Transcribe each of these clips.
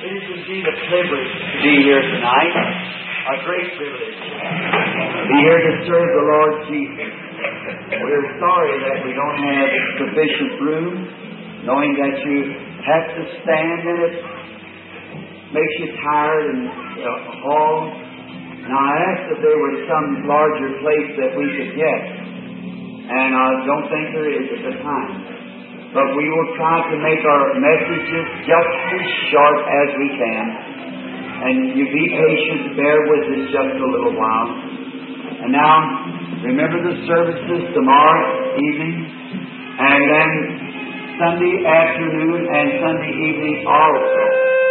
is indeed a privilege to be here tonight. A great privilege. To be here to serve the Lord Jesus. We're sorry that we don't have sufficient room, knowing that you have to stand and it makes you tired and haul. Now I asked if there was some larger place that we could get, and I don't think there is at the time. But we will try to make our messages just as short as we can. And you be patient, bear with us just a little while. And now, remember the services tomorrow evening, and then Sunday afternoon and Sunday evening also.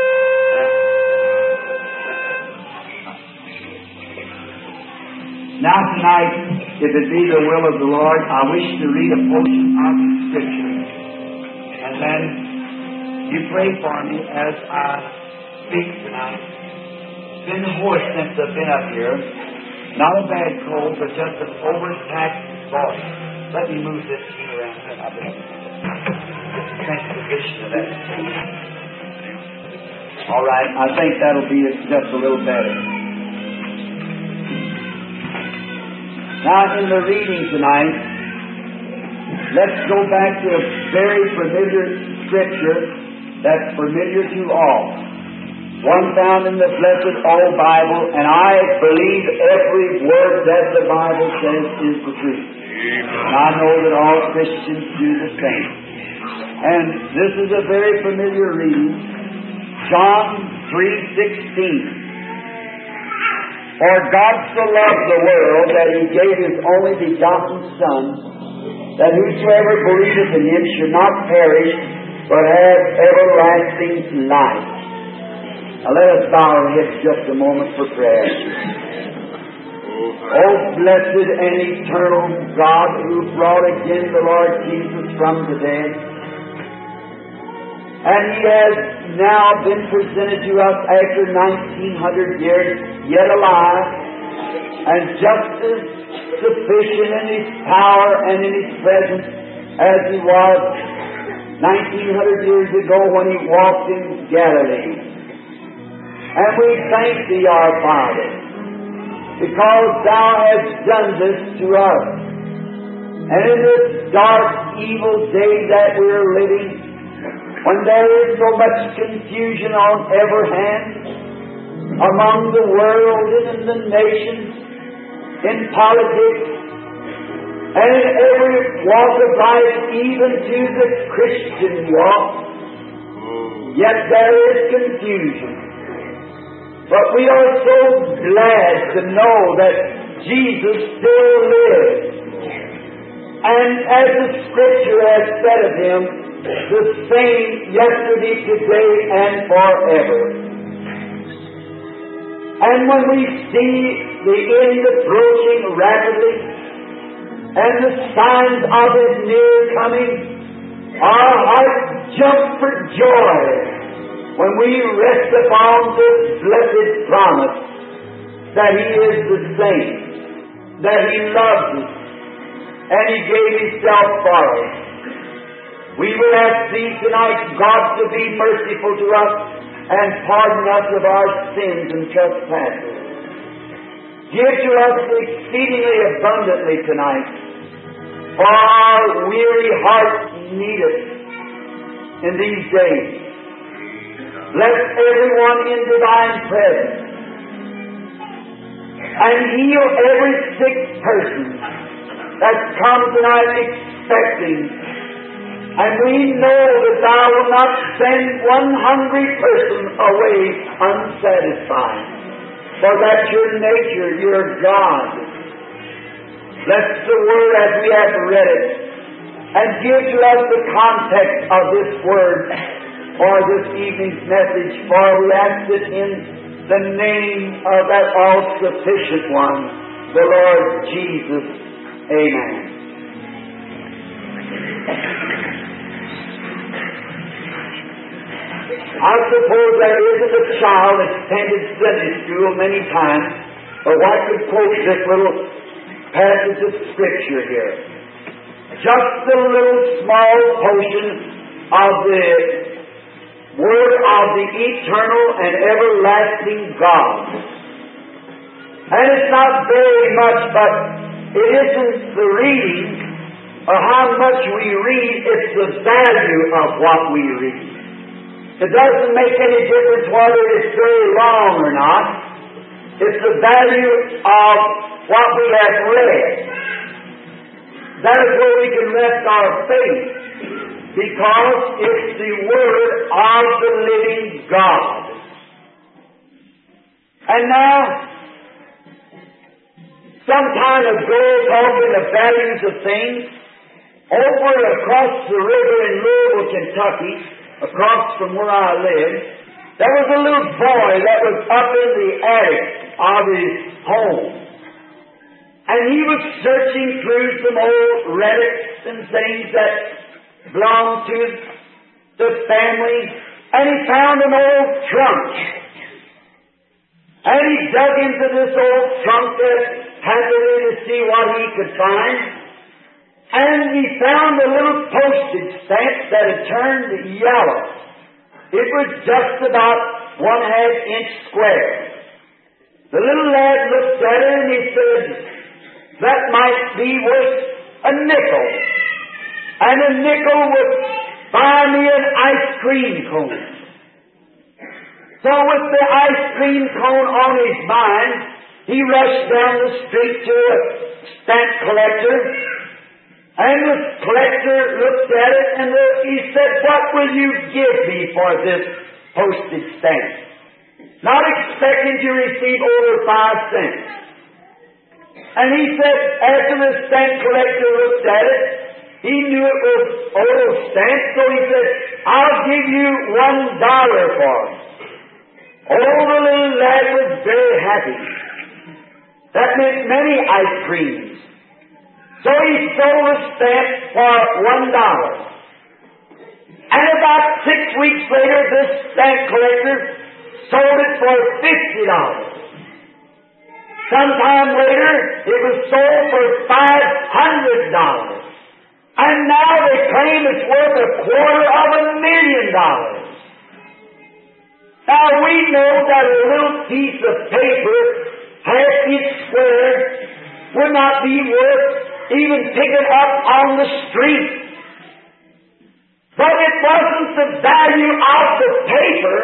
Now tonight, if it be the will of the Lord, I wish to read a portion of the Scripture. And then you pray for me as I speak tonight. It's been hoarse since I've been up here. Not a bad cold, but just an overtaxed voice. Let me move this key around and I'll be able to make a position of that. All right, I think that'll be just a little better. Now, in the reading tonight, let's go back to a very familiar Scripture that's familiar to all. One found in the blessed old Bible, and I believe every word that the Bible says is the truth. And I know that all Christians do the same. And this is a very familiar reading. John 3:16. For God so loved the world that He gave His only begotten Son, that whosoever believeth in Him should not perish, but have everlasting life. Now let us bow our heads just a moment for prayer. Oh, blessed and eternal God, who brought again the Lord Jesus from the dead, and He has now been presented to us after 1900 years, yet alive, and just as sufficient in His power and in His presence as He was 1900 years ago when He walked in Galilee. And we thank Thee, our Father, because Thou hast done this to us. And in this dark, evil day that we're living, when there is so much confusion on every hand, among the world and in the nations, in politics, and in every walk of life, even to the Christian walk, yet there is confusion. But we are so glad to know that Jesus still lives. And as the Scripture has said of Him, the same yesterday, today, and forever. And when we see the end approaching rapidly, and the signs of His near coming, our hearts jump for joy when we rest upon this blessed promise that He is the same, that He loves us, and He gave Himself for us. We will ask Thee tonight, God, to be merciful to us and pardon us of our sins and trespasses. Give to us exceedingly abundantly tonight, for our weary hearts need it in these days. Bless everyone in divine presence, and heal every sick person that comes tonight expecting. And we know that Thou wilt not send one hungry person away unsatisfied, for that's Your nature, Your God. Bless the Word as we have read it, and give to us the context of this Word for this evening's message, for we ask it in the name of that all-sufficient One, the Lord Jesus. Amen. I suppose there isn't a child that's attended Sunday school many times, but what could quote this little passage of Scripture here. Just a little small portion of the Word of the eternal and everlasting God. And it's not very much, but it isn't the reading or how much we read, it's the value of what we read. It doesn't make any difference whether it's very long or not. It's the value of what we have read. That is where we can rest our faith, because it's the Word of the living God. And now, some time ago, talking the values of things, over across the river in Louisville, Kentucky, across from where I live, there was a little boy that was up in the attic of his home. And he was searching through some old relics and things that belonged to the family, and he found an old trunk. And he dug into this old trunk that had to see what he could find. And he found a little postage stamp that had turned yellow. It was just about 1/2 inch square. The little lad looked at it and he said, "That might be worth a nickel. And a nickel would buy me an ice cream cone." So with the ice cream cone on his mind, he rushed down the street to a stamp collector. And the collector looked at it and he said, "What will you give me for this postage stamp?" Not expecting to receive over 5 cents. And he said, after the stamp collector looked at it, he knew it was old stamp, so he said, "I'll give you $1 for it." Oh, the little lad was very happy. That meant many ice creams. So he sold the stamp for $1. And about 6 weeks later, this stamp collector sold it for $50. Sometime later, it was sold for $500. And now they claim it's worth $250,000. Now we know that a little piece of paper, 1/2 inch square, would not be worth even picking up on the street. But it wasn't the value of the paper.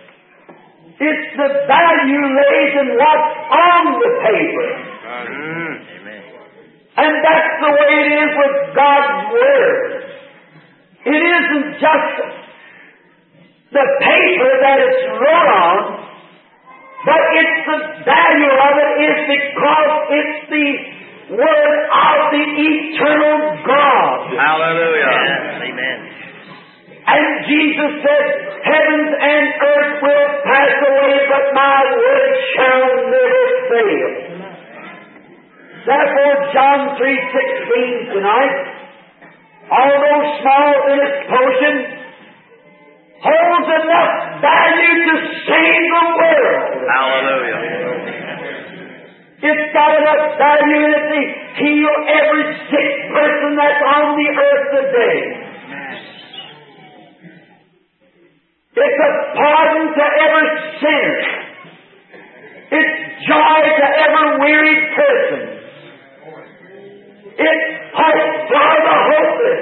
It's the value lays in what's on the paper. Amen. And that's the way it is with God's Word. It isn't just the paper that it's wrote on, but it's the value of it is because it's the Word of the eternal God. Hallelujah. Amen. And Jesus said, "Heavens and earth will pass away, but my word shall never fail." Therefore, John 3:16 tonight, although small in its portion, holds enough value to save the world. Hallelujah. It's got enough value in it to heal every sick person that's on the earth today. It's a pardon to every sinner. It's joy to every weary person. It's hope for the hopeless.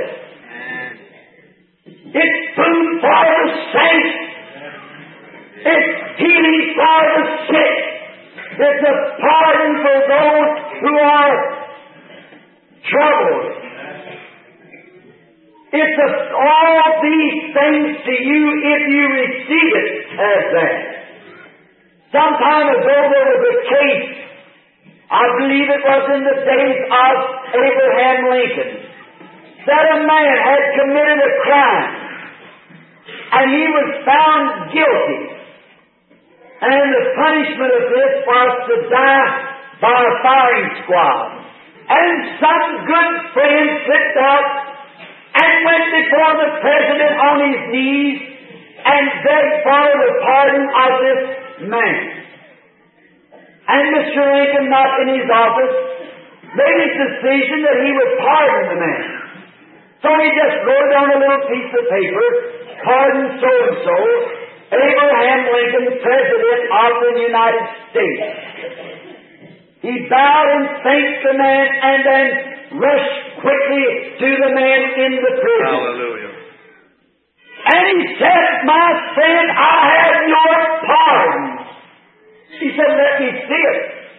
It's food for the saints. It's healing for the sick. It's a pardon for those who are troubled. It's all these things to you if you receive it as that. Some time ago there was a case, I believe it was in the days of Abraham Lincoln, that a man had committed a crime and he was found guilty. And the punishment of this was to die by a firing squad. And some good friend slipped out and went before the president on his knees and begged for the pardon of this man. And Mr. Lincoln, not in his office, made his decision that he would pardon the man. So he just wrote it on a little piece of paper pardon so-and-so, Abraham Lincoln, President of the United States. He bowed and thanked the man and then rushed quickly to the man in the prison. Hallelujah. And he said, "My friend, I have your pardon." He said, "Let me see it."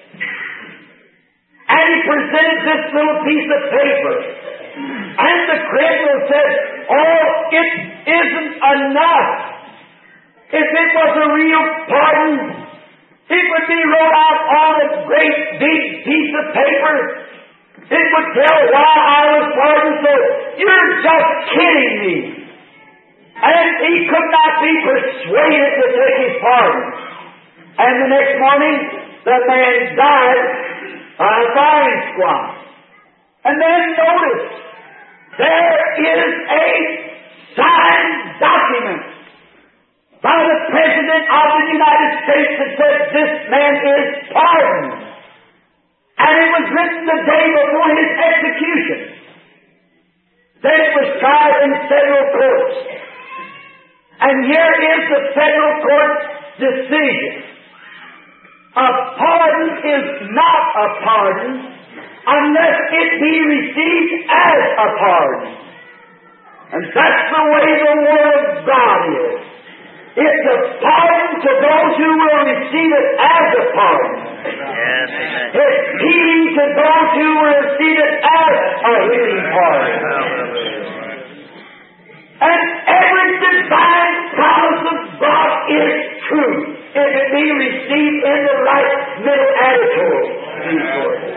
And he presented this little piece of paper. And the criminal said, "Oh, it isn't enough. If it was a real pardon, it would be wrote out on a great big piece of paper. It would tell why I was pardoned, so you're just kidding me." And he could not be persuaded to take his pardon. And the next morning, the man died by a firing squad. And then notice, there is a signed document by the President of the United States that says this man is pardoned. And it was written the day before his execution. Then it was tried in federal courts. And here is the federal court's decision. A pardon is not a pardon unless it be received as a pardon. And that's the way the Word of God is. It's a pardon to those who will receive it as a pardon. Yes, amen. It's healing to those who will receive it as a healing pardon. Hallelujah. And every divine promise of God is true if it be received in the right middle attitude.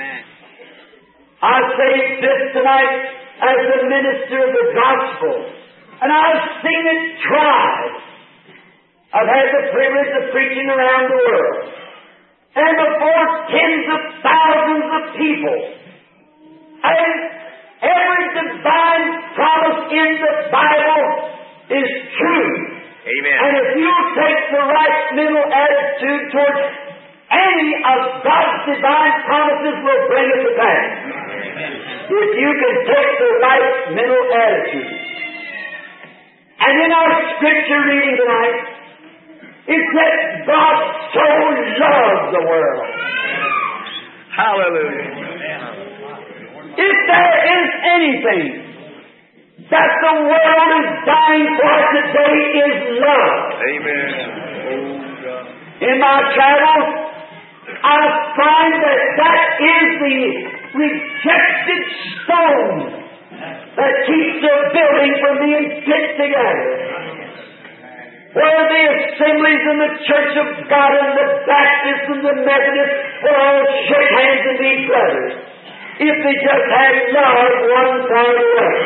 I say this tonight as a minister of the gospel, and I've seen it tried. I've had the privilege of preaching around the world, and before tens of thousands of people, and every divine promise in the Bible is true. Amen. And if you take the right mental attitude towards any of God's divine promises, will bring it to pass. If you can take the right mental attitude. And in our scripture reading tonight, it says God so loved the world. Hallelujah. If there is anything that the world is dying for today, is love. Amen. In my travels, I find that is the rejected stone that keeps the building from being fit together. Where the assemblies in the Church of God and the Baptists and the Methodists will all shake hands and be brothers. If they just had love one for the other.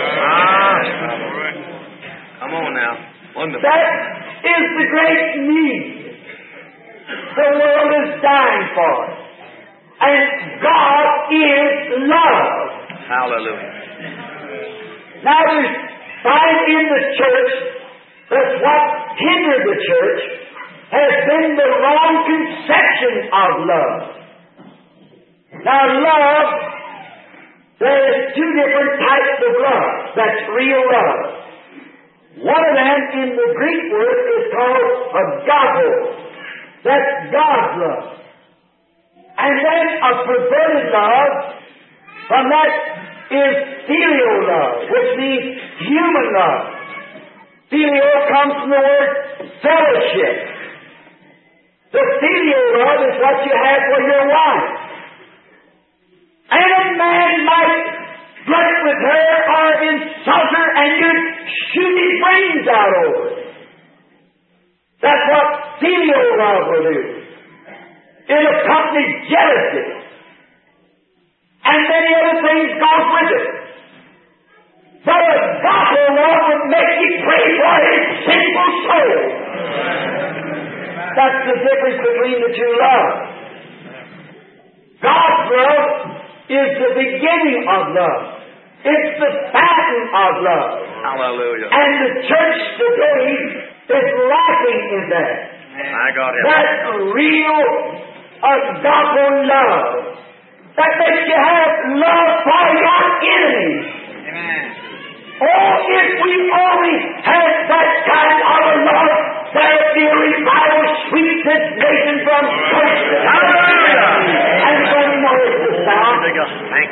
Come on now. Wonderful. That is the great need the world is dying for. And God is love. Hallelujah. Now we find in the church that what hindered the church has been the wrong conception of love. Now love, there's two different types of love. That's real love. One of them in the Greek word is called agape. That's God's love. And then a perverted love, from that is filial love, which means human love. Filial comes from the word fellowship. The filial love is what you have for your wife. And a man might flirt with her or insult her and you'd shoot his brains out over it. That's what filial love will do. It accompanies jealousy. And many other things goes with it. But agape love would make you pray for his sinful soul. That's the difference between the two loves. God's love is the beginning of love. It's the fountain of love. Hallelujah. And the church today is lacking in that. I got him. That real agape love. That makes you have love for your enemies. Amen. Oh, if we only had that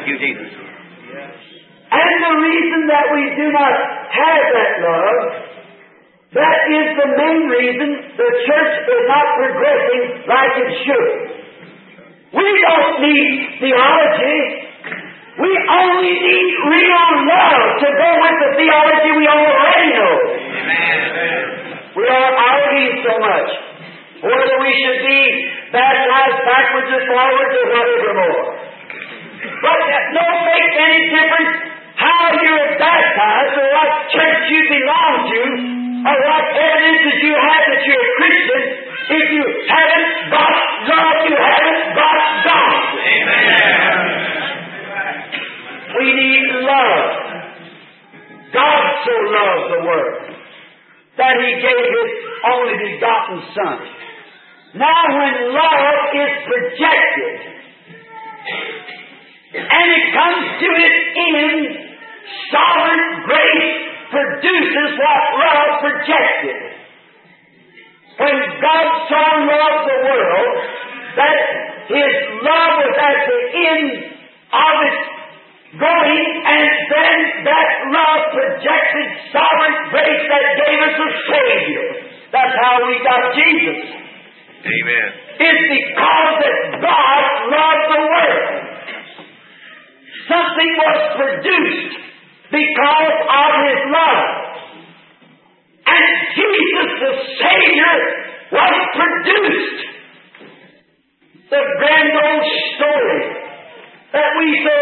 Thank you, Jesus. And the reason that we do not have that love, that is the main reason the church is not progressing like it should. We don't need theology. We only need real love to go with the theology we already know. We are arguing so much whether we should be baptized backwards and forwards or whatever more. But that don't make any difference how you're baptized or what church you belong to or what evidences you have that you're a Christian. If you haven't got love, you haven't got God. Amen. We need love. God so loved the world that He gave His only begotten Son. Now when love is projected and it comes to its end, sovereign grace produces what love projected. When God so loved the world that His love was at the end of its going, and then that love projected sovereign grace that gave us a Savior. That's how we got Jesus. Amen. It's because that God loved the world. Something was produced because of His love. And Jesus the Savior was produced. The grand old story that we so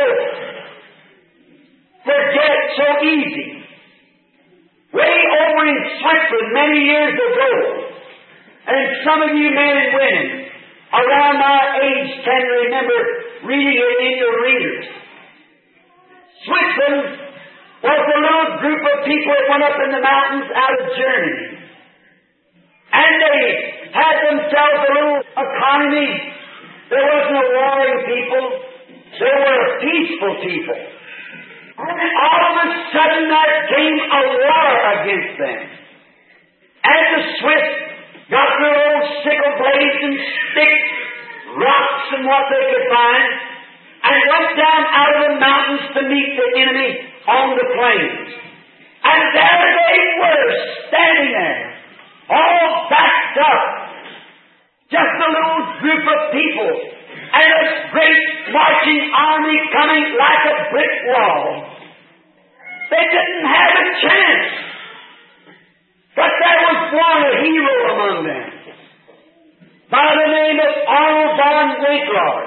forget so easy. Way over in Switzerland many years ago, and some of you men and women around my age can remember reading it in your readers. Switzerland was a little group of people that went up in the mountains out of Germany. And they had themselves a little economy. There wasn't a warring people. They were a peaceful people. And all of a sudden there came a war against them. And the Swiss got their old sickle blades and sticks, rocks and what they could find, and went down out of the mountains to meet the enemy on the plains. And there they were, standing there, all backed up. Just a little group of people, and a great marching army coming like a brick wall. They didn't have a chance. But there was one, a hero among them, by the name of Arnold von Winkelried.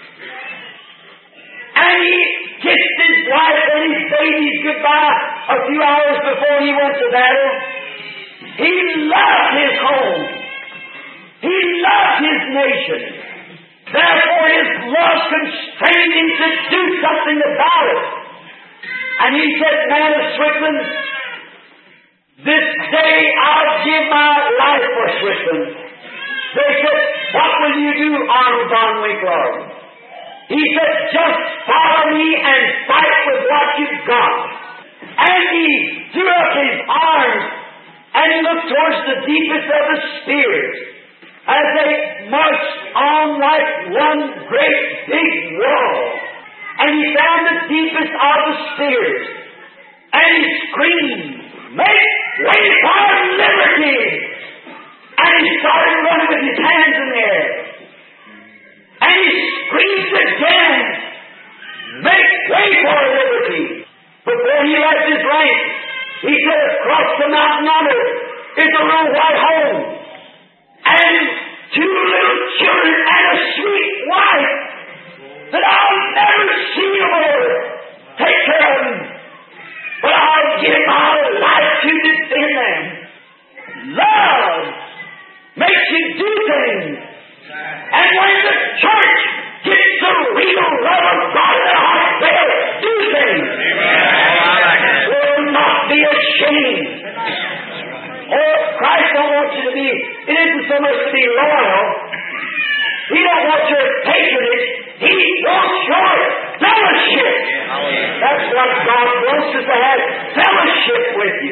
And he kissed his wife and his babies goodbye a few hours before he went to battle. He loved his home. He loved his nation. Therefore his love constrained him to do something about it. And he said, man of Switzerland, this day I'll give my life for Switzerland. They said, what will you do, Arnold von Winkelried? He said, just follow me and fight with what you've got. And he threw up his arms and he looked towards the deepest of the spears as they marched on like one great big wall. And he found the deepest of the spears. And he screamed, make way for liberty! And he started running with his hands in the air. And he screamed again, make way for liberty! Before he left his rank, he said, across the mountain under is a little white home, and two little children and a sweet wife that I'll never see more. Take care of them, but I'll give my life to defend them. Love makes you do things. And when the church gets the real love of God in their heart, they'll do things. Will not be ashamed. Oh, Christ don't want you to be, it isn't so much to be loyal. He don't want your patronage. He wants your fellowship. That's what God wants us to have, fellowship with you.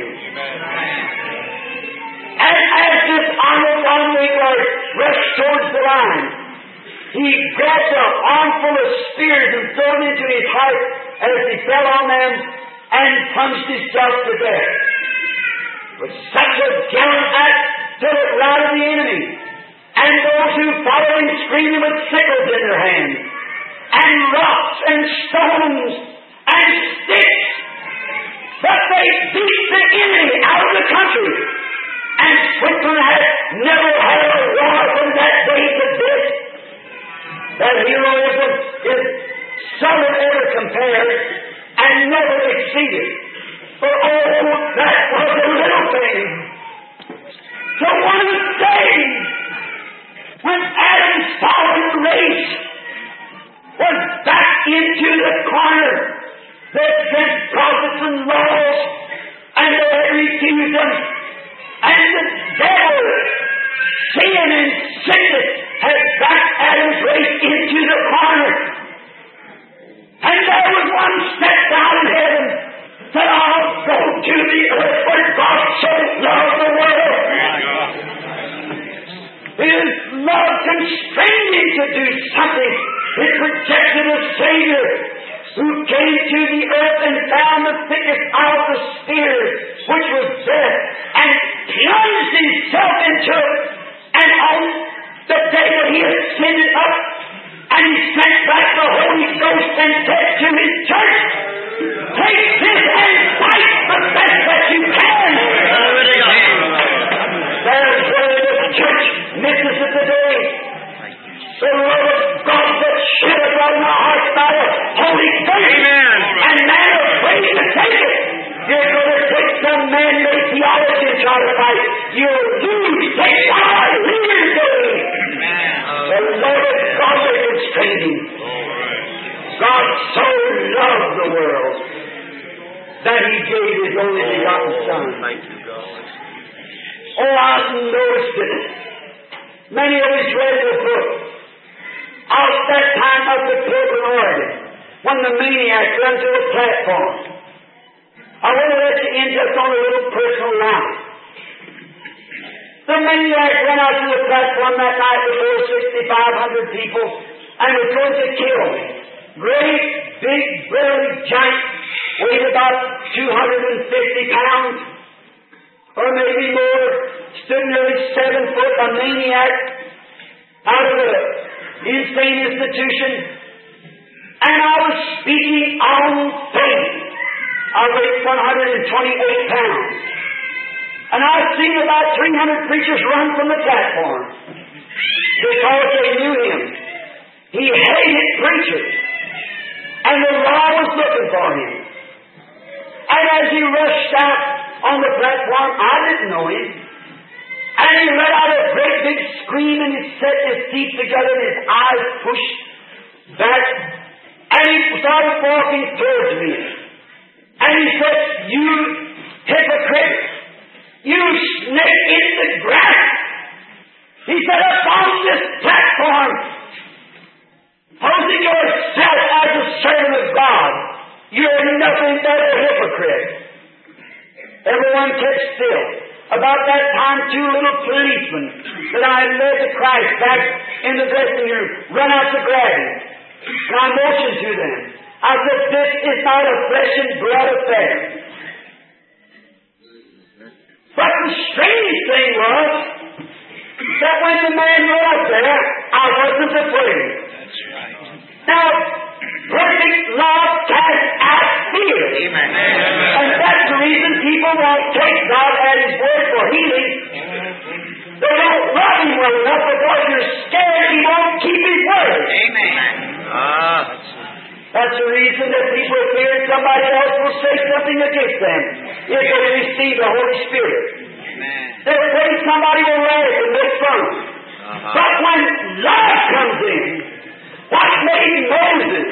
And as this Arnold von Winkelried rushed towards the line, He grabbed an armful of spears and threw them into his heart as he fell on them and plunged himself to death. With such a gallant act till it routed the enemy, and those who followed him screaming with sickles in their hands, and rocks and stones and sticks. But they beat the enemy out of the country, and Switzerland has never had a war from that day to this. That heroism is seldom ever compared and never exceeded. For oh, that was a little thing. So one day, when Adam's fallen race was back into the corner, they sent prophets and laws, and they had refused them, and the devil, sin and sickness, had backed Adam's race into the corner. And there was one step down in heaven, that I'll go to the earth, for God so loved the world. His love constrained him to do something. It projected a Savior who came to the earth and found the thickest of the spear, which was death, and plunged himself into it. And on the day that he ascended up, and he sent back the Holy Ghost and said to his church, take this and fight the best that you can. There's where the church misses it today. The love of God that shed abroad in our hearts by the Holy Ghost. Amen. And man afraid to take it. You're going to take some man-made theology and try to fight. You'll lose. Take God, leaders day. The love of God that constrained him. God so loved the world that He gave His only begotten Son. Thank you, God. Oh, I've noticed it. Many of us read the book. Out that time up at Portland, Oregon, when the maniac ran to the platform. I want to let you in just on a little personal line. The maniac ran out to the platform that night before 6,500 people and was going to kill me. Great, big, burly giant, weighed about 250 pounds, or maybe more, stood nearly 7 foot, a maniac out of the insane institution. And I was speaking on faith. I weighed 128 pounds. And I've seen about 300 preachers run from the platform because they knew him. He hated preachers. And the law was looking for him. And as he rushed out on the platform, I didn't know him. And he let out a great big scream, and he set his teeth together and his eyes pushed back. And he started walking towards me. And he said, "You hypocrite! You snake in the grass!" He said, "Upon this platform, posing yourself as a servant of God, you're nothing but a hypocrite." Everyone kept still. About that time, 2 little policemen that I had led to Christ back in the dressing room run out to grab him. And I motioned to them. I said, "This is not a flesh and blood affair." But the strange thing was that when the man went up there, I wasn't afraid. That's right. Now, perfect love casts out fear. Amen. And that's the reason people won't take God at His word for healing. They don't love Him well enough because you're scared He won't keep His word. Amen. That's the reason that people fear somebody else will say something against them if they receive the Holy Spirit. Amen. They're afraid somebody will laugh and make fun. But when love comes in, what made Moses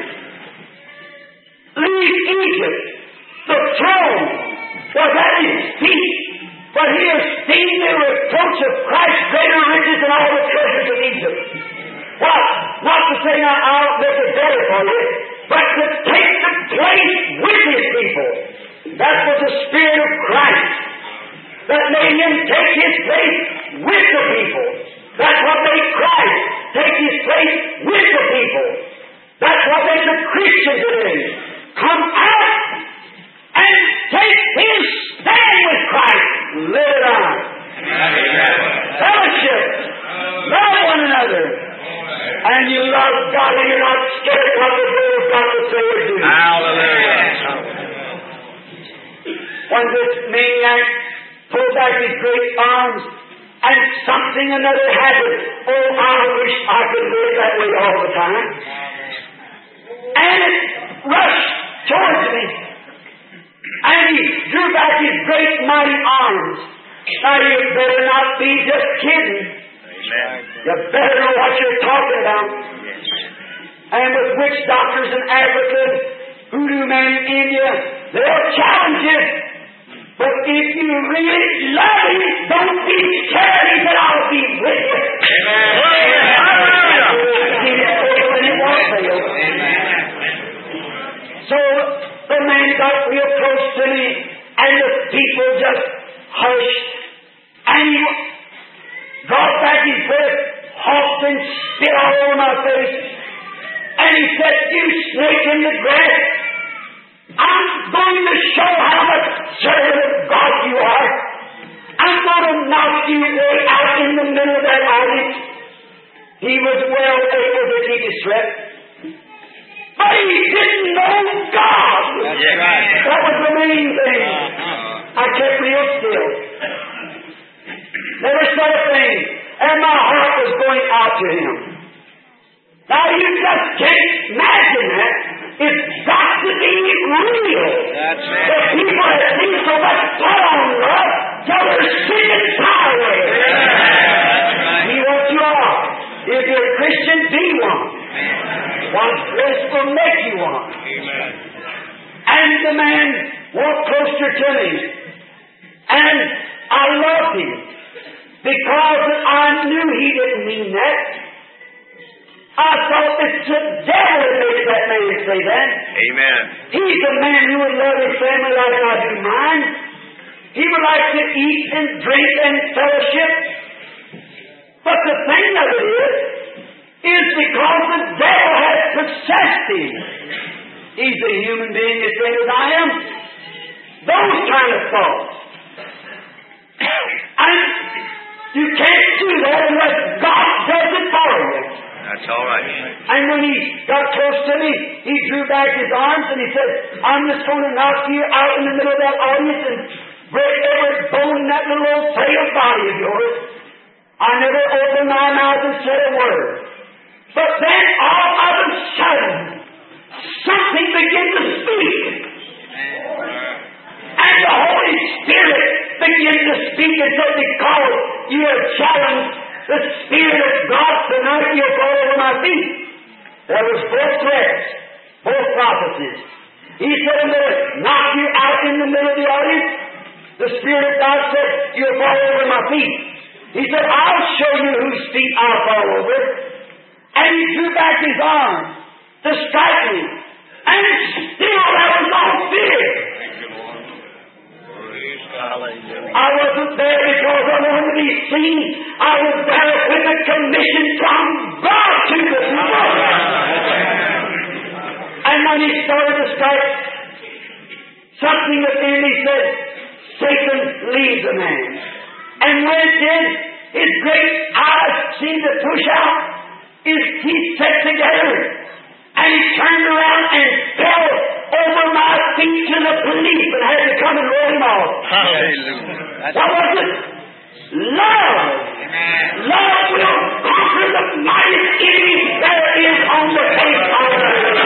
leave Egypt? The throne was at his feet, but he esteemed the reproach of Christ greater riches than all the treasures of Egypt. What? Not to say, "Now I'll make it better for you," but to take the place with His people. That was the Spirit of Christ that made Him take His place with the people. That's what made Christ take His place with the people. That's what makes a Christian today. Come out and take His stand with Christ. Live it out. Fellowship. Love one another. And you love God and you're not scared what the Lord of God will say or do. Hallelujah. When this maniac pulled back his great arms and something another happened, oh, I wish I could live that way all the time. And it rushed towards me. And he drew back his great mighty arms. Now you better not be just kidding. Amen. You better know what you're talking about. And with witch doctors in Africa, voodoo men in India, they'll challenge you. But if you really love Him, don't be scared. He said, I'll be with you. So the man got real close to me, and the people just hushed. And he brought back his breath, huffed and spit all over my face. And he said, you snake in the grass, I'm going to show how much servant of God you are. I'm going to knock you way out in the middle of that audience. He was well able to keep his breath. But he didn't know God. That's right. That was the main thing. I kept real still. Never said a thing. And my heart was going out to him. Now you just can't imagine that. It's got to be real. That's right. The people have seen so much put on love till they're sick and tired of it. He wants you off. If you're a Christian, be one. One grace will make you one. And the man walked closer to me. And I loved him. Because I knew he didn't mean that. I thought it's the devil that makes that man say that. Amen. He's a man who would love his family like I do mine. He would like to eat and drink and fellowship. But the thing of it is because the devil has possessed him. He's a human being the same as I am. Those kind of thoughts. And you can't do that unless God does it for you. That's all right. And when he got close to me, he drew back his arms and he said, I'm just going to knock you out in the middle of that audience and break every bone in that little old frail body of yours. I never opened my mouth and said a word. But then all of a sudden, something began to speak. And the Holy Spirit began to speak and said, because you have challenged the Spirit of God tonight, you'll fall over my feet. There was both threats, both prophecies. He said, I'm going to knock you out in the middle of the audience. The Spirit of God said, you'll fall over my feet. He said, I'll show you whose feet I'll fall over. And he drew back his arm to strike me. And still there was no fear. I wasn't there because I wanted to be seen. I was there with a commission from God to the people. And when he started to strike, something within me said, Satan, leave the man. And when it did, his great eyes seemed to push out, his teeth set together, and he turned around and fell over my feet to the police and had to come and roll him off. Hallelujah. What was it? Love. Amen. Love will conquer the mightiest enemy there is on the face of the earth.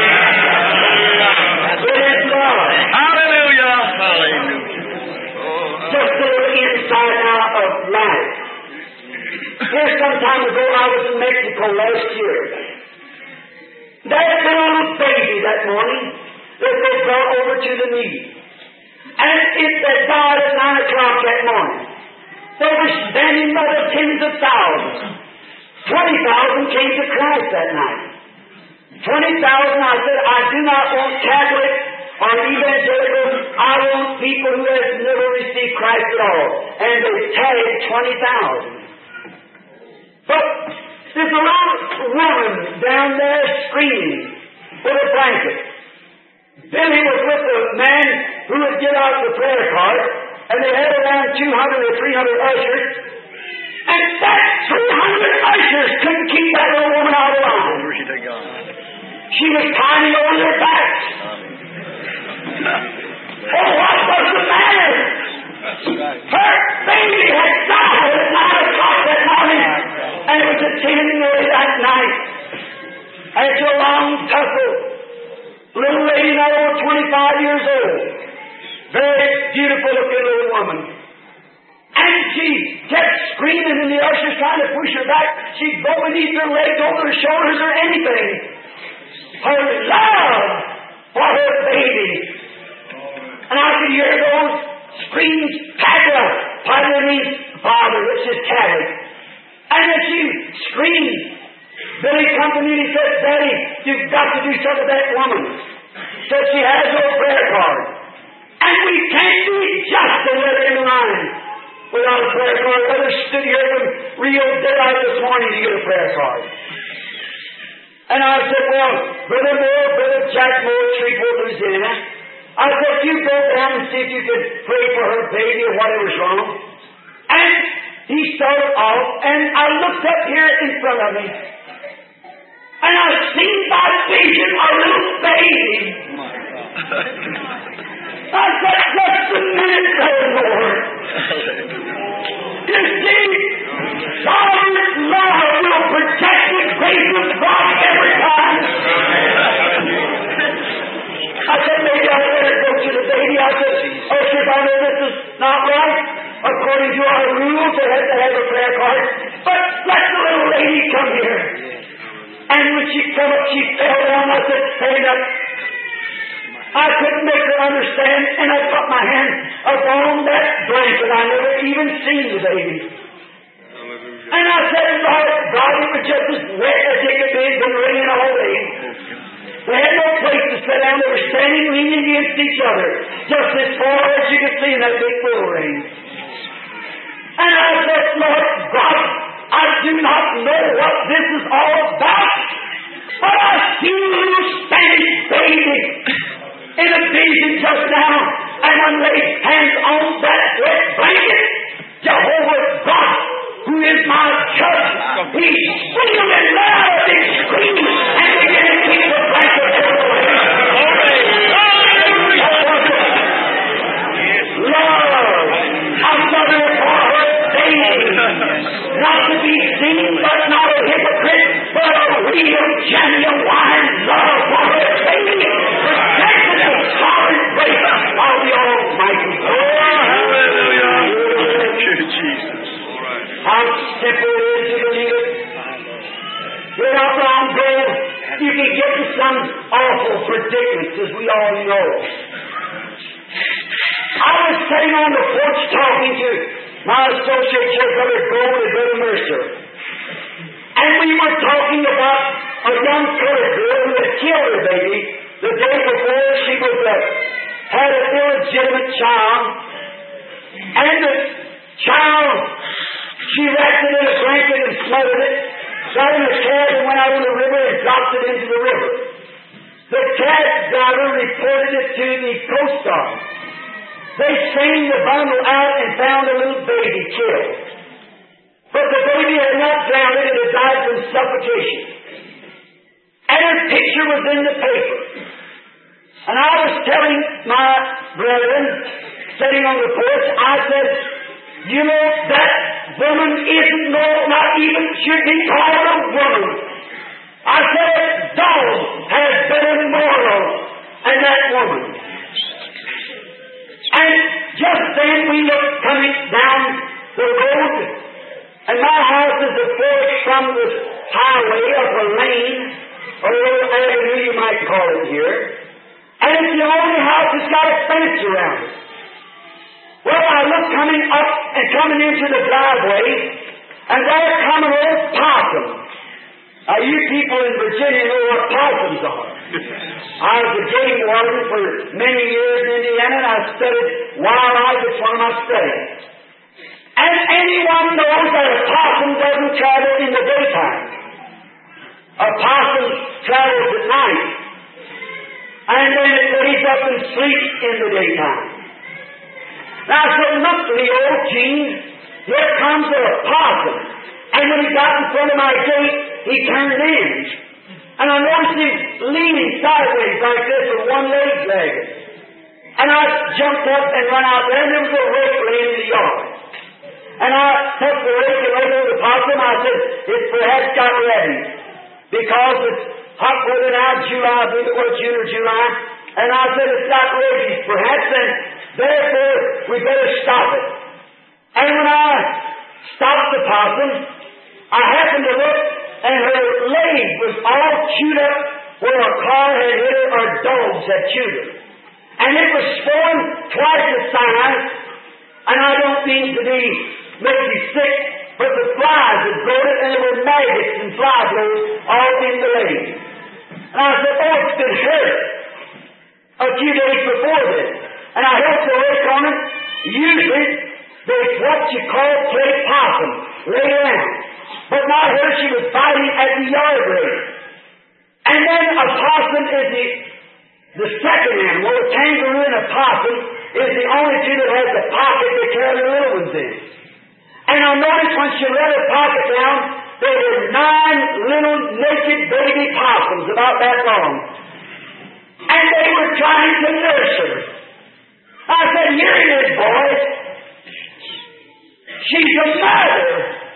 It is love. Hallelujah. Hallelujah. Just a little insight now of life. Here some time ago I was in Mexico last year. That little baby that morning that was brought over to the meeting. And it had died at 9 o'clock that morning. They were standing by the tens of thousands. 20,000 came to Christ that night. 20,000, I said, I do not want Catholic or evangelical. I want people who have never received Christ at all. And they tagged 20,000. But There's a little woman down there screaming with a blanket. Then he was with a man who would get out the prayer card, and they had around 200 or 300 ushers, and that 300 ushers couldn't keep that little woman out of line. Glory to God. She was climbing over their backs. Oh, what was the matter? Her baby had died at 9 o'clock that morning, and it was attending her that night. After a long tussle, little lady not over 25 years old, very beautiful looking little woman. And she kept screaming, and the ushers trying to push her back. She'd go beneath her legs, over her shoulders, or anything. Her love for her baby. And I could hear those screams, Papa, Papa means Father, which is Catholic. And as she screamed, Billy come to me and he said, Daddy, you've got to do something with that woman. Said she has no prayer card. And we can't do just to let her in the line without a prayer card. Others stood here from real daylight this morning to get a prayer card. And I said, well, Brother Moore, Brother Jack Moore, Shreveport, Louisiana, I said, you go down and see if you could pray for her baby or whatever's wrong. And he started off, and I looked up here in front of me, and I seen by vision a little baby. I said, just a minute, Brother Moore. You see, God's love will protect the grace of God every time. I said, maybe I better go to the baby. I said, oh, sir, I know this is not right. According to our rules, they have to have a prayer card. But let the little lady come here. And when she came up, she fell down. I said, stand up. I couldn't make her understand, and I put my hand upon that blanket. I never even seen the baby. And I said, Lord God, it was just as wet as it could be. It's been raining all day. They had no place to sit down. They were standing leaning against each other, just as far as you could see in that big bull ring. And I said, Lord God, I do not know what this is all about, but I see you standing baby in a vision just now, and I laid hands on that wet blanket. Jehovah God, who is my judge, he's screaming loud and screaming and beginning to keep the blanket away. Lord, a mother for her baby, not to be seen, but not a hypocrite, but a real, genuine love for her baby. Protected the sovereign grace of the Almighty. Oh, hallelujah. Thank you, Jesus. How simple it is to believe it. Without long ago, you can get to some awful predicaments, as we all know. I was sitting on the porch talking to my associate here, Brother Gold and Brother Mercer. And we were talking about a young colored girl who had killed her baby the day before she was had an illegitimate child. And the child, she wrapped it in a blanket and smothered it, got in a cab and went out on the river and dropped it into the river. The cab driver reported it to the Coast Guard. They strained the bundle out and found a little baby killed. But the baby had not drowned, it had died from suffocation. And her picture was in the paper. And I was telling my brethren, sitting on the porch, I said, you know, that woman isn't not even should be called a woman. I said, a dog has better moral than that woman. And just then we looked coming down the road, and my house is a fourth from the highway of a lane, or a little avenue you might call it here. And it's the only house that's got a fence around it. Well, I look coming up and coming into the driveway, and there come an old possum. Now, you people in Virginia know what possums are. I was a game warden for many years in Indiana, and I studied wildlife. It's one of my studies. And anyone knows that a possum doesn't travel in the daytime. possum travels at night, and then it lays up and sleeps in the daytime. Now I said, look, Leo, Gene, here comes a possum. And when he got in front of my gate, he turned in. And I noticed him leaning sideways like this with one leg dragging. And I jumped up and run out there, and there was a rake laying in the yard. And I took the rake and laid over the possum. I said, it's perhaps got ready. Because it's hot weather now, July, I believe it was June or July. And I said, it's got rabies perhaps, and therefore we better stop it. And when I stopped the possum, I happened to look, and her leg was all chewed up where a car had hit her or dogs had chewed her. And it was swollen twice the size, and I don't mean to make you sick, but the flies had grown it, and there were maggots and fly blows all in the leg. And I said, oh, it's been hurt a few days before this. And I helped the rake on it. Usually, there's what you call play possum, lay around. But not her, she was fighting at the yard rake. And then a possum is the second animal. A kangaroo and a possum is the only two that has the pocket to carry the little ones in. And I noticed when she let her pocket down, there were 9 little naked baby possums about that long. And they were trying to nurse her. I said, here it is, boys. She's a mother.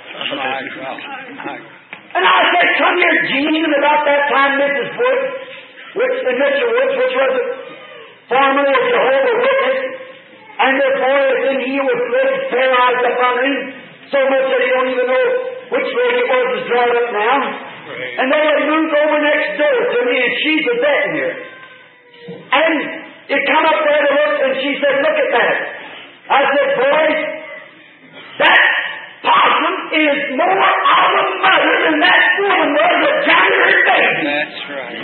And I said, come here, Gene. And about that time, Mrs. Woods, Mr. Woods, which was a formerly a Jehovah's Witness, and their boy had been healed with legs paralyzed up under him, so much that he don't even know which leg it was dried up now. Right. And they had moved over next door to me, and she's a vet here. And it come up there to look, and she said, look at that. I said, boys, that possum is more of a mother than that woman was that carried her baby. That's right.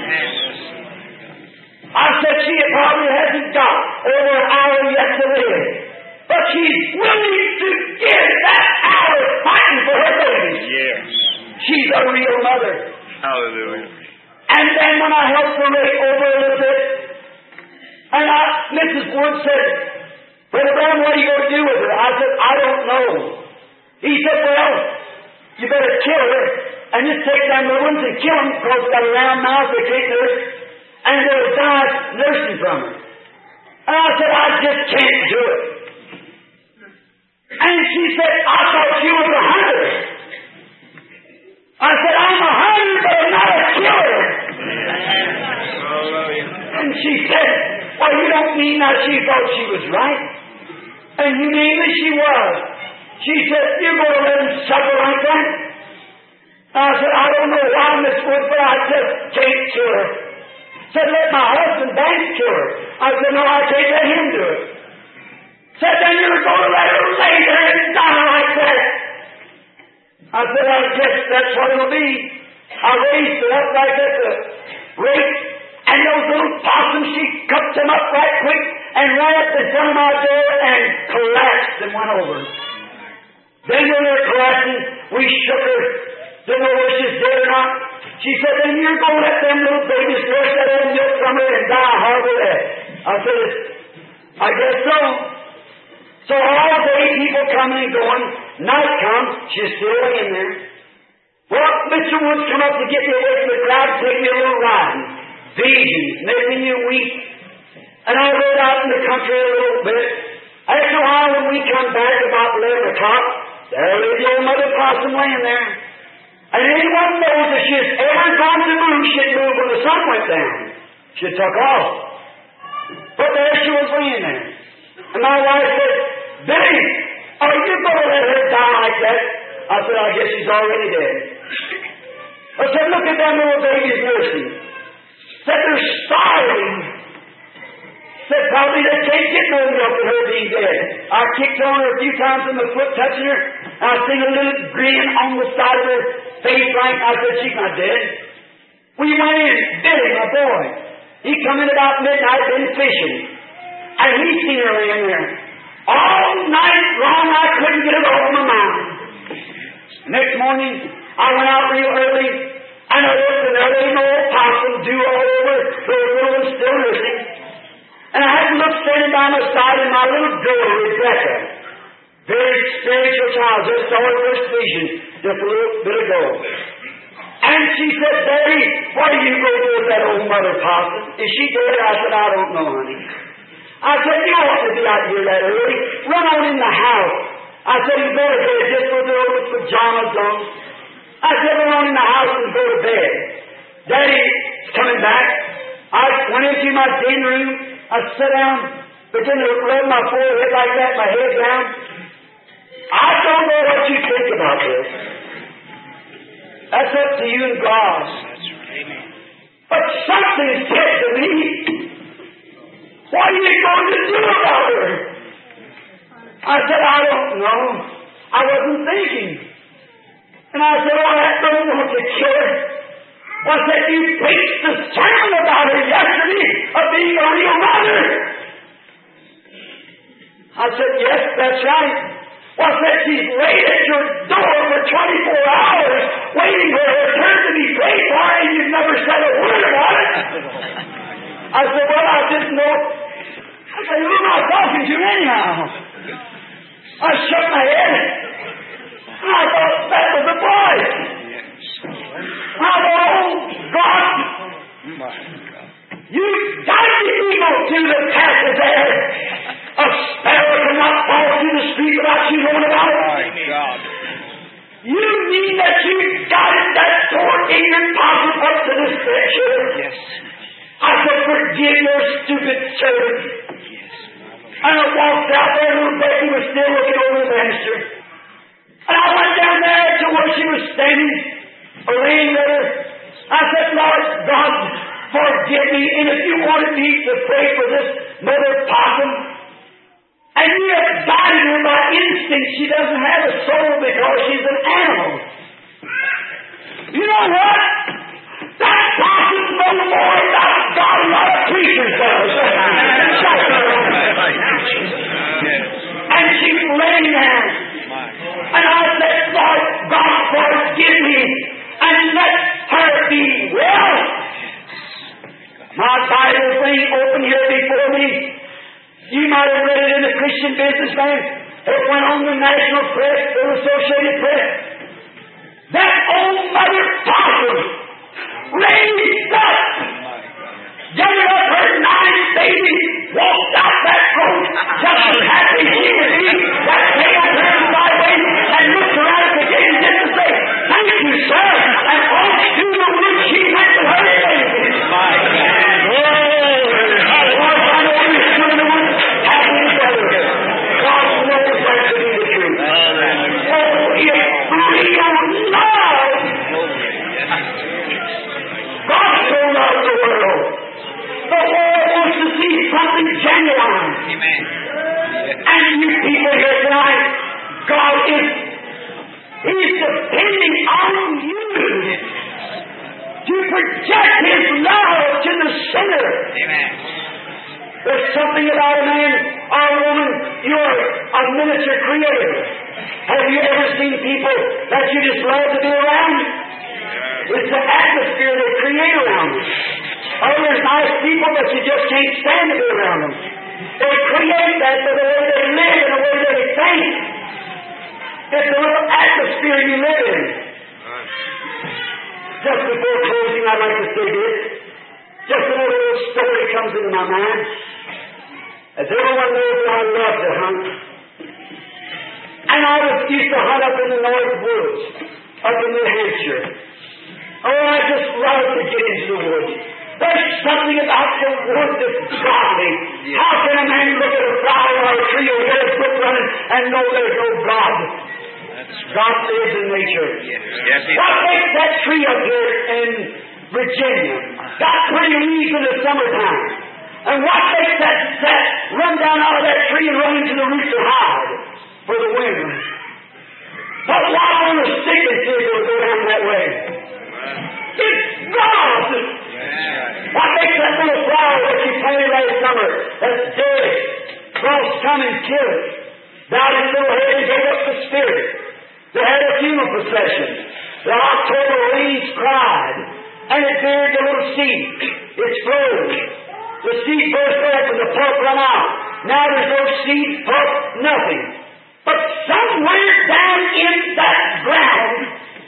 I said, she probably hasn't got over an hour yet to live. But she's willing to give that hour fighting for her baby. Yes. She's a real mother. Hallelujah. And then when I helped her rake over a little bit, and Mrs. Wood said, Brother Brown, what are you going to do with her? I said, I don't know. He said, well, you better kill her, and just take them little ones and kill them, because they've got a round mouth, they can't nurse, and they'll die nursing from her. And I said, I just can't do it. And she said, I thought you was a hunter. I said, I'm a hunter, but I'm not a killer. And she said, well, you don't mean that. She thought she was right. And you mean that she was. She said, you're going to let him suffer like that? And I said, I don't know why, Miss Wood, but I just can't kill her. Said, let my husband Banks kill her. I said, no, I can't let him do it. Said, then you're going to let her lay there and die like that. I said, I guess that's what it'll be. I raised her up like that to rake, and those little possums, she cupped them up right quick and ran up in front of my door and collapsed and went over. Then when they were collapsing, we shook her. Didn't know whether she's dead or not. She said, then you're going to let them little babies nurse that old milk from her and die a horrible death. I said, I guess so. So all day people coming and going. Night comes, she's still laying there. Well, Mr. Woods come up to get me away from the crowd and take me a little riding. Visions, making you weep. And I rode out in the country a little bit. After a while, when we come back about 11 o'clock, there lay the old mother possum laying there. And anyone knows if she has ever gone to move, she'd move when the sun went down. She'd tuck off. But there she was laying there. And my wife said, Billy, are you going to let her die like that? I said, I guess she's already dead. I said, look at them little babies nursing. Said they're starving. Said probably they can't get no milk with her being dead. I kicked on her a few times with my foot touching her, and I seen a little grin on the side of her face like I said, she's not dead. We went in, Billy, my boy. He come in about midnight, been fishing. And he seen her laying there. All night long I couldn't get it over my mind. Next morning, I went out real early, and I looked, and there side in my little girl, Rebecca. Very spiritual child, just saw her first vision just a little bit ago. And she said, Daddy, what are you going to do with that old mother possum? Is she dead? I said, I don't know, honey. I said, you ought to be out here that early. Run on in the house. I said, you go to bed, just put your old pajamas on. I said, run on in the house and go to bed. Daddy's coming back. I went into my den room. I sat down, began to rub my forehead like that, my head down. I don't know what you think about this. That's up to you and God. But something said to me, what are you going to do about her? I said, I don't know. I wasn't thinking. And I said, oh, I don't want to kill her. I said, you preached the sermon about her yesterday of being a real mother. I said, yes, that's right. I said, she's laid at your door for 24 hours waiting for her turn to be prayed for, and you've never said a word about it. I said, well, I didn't know. I said, who am I talking to anyhow? I shook my head, and I thought that was a boy. I thought, oh, God, you guide the evil to the path of there. A sparrow cannot fall through the street without you knowing about it. You mean that you guided that poor ignorant possum up to this picture? Yes. I said, forgive your stupid servant. Yes. And I walked out there, little Becky was still looking over the banister. And I went down there to where she was standing, laying there. I said, Lord God, forgive me. And if you wanted me to pray for this mother possum, and you have guided her by instinct, she doesn't have a soul because she's an animal. You know what? That possum's no more about God than a lot of preachers does. And she's laying there. And I said, Lord God, forgive me and let her be well. My Bible thing open here before me. You might have read it in the Christian Businessman. It went on the national press, the Associated Press. That old mother possum raised up, gathered up her 9 babies, walked out that road just as happy she would be, that tail turned sideways, and looked around at the gate and didn't say, thank you, sir, and all through the wood she went to her babies. My God. Something genuine. Amen. And you people here tonight, God He's depending on you to project His love to the sinner. Amen. There's something about a man or a woman, you're a miniature creator. Have you ever seen people that you just love to be around? It's the atmosphere they create around you. Oh, there's nice people, but you just can't stand to be around them. They create that by the way they live and the way they think. It's a little atmosphere you live in. Just before closing, I'd like to say this. Just a little story comes into my mind. As everyone knows, I love to hunt. And I used to hunt up in the North Woods, up in New Hampshire. Oh, I just love to get into the woods. There's something about the woods that's godly. Yeah. How can a man look at a flower or a tree or hear a brook running and know there's no God? God lives in nature. Yes. What makes that tree up here in Virginia got pretty leaves in the summertime? And what makes that sap run down out of that tree and run into the roots to hide for the wind? But why won't a sickness will go down that way? It's God! What makes that little flower that you planted last summer that's dead? Frost come and kill it. Bowed its little head and gave up the spirit. They had a funeral procession. The October leaves cried, and it buried the little seed. It froze. The seed burst open, the pulp run out. Now there's no seed, pulp, nothing. But somewhere down in that ground,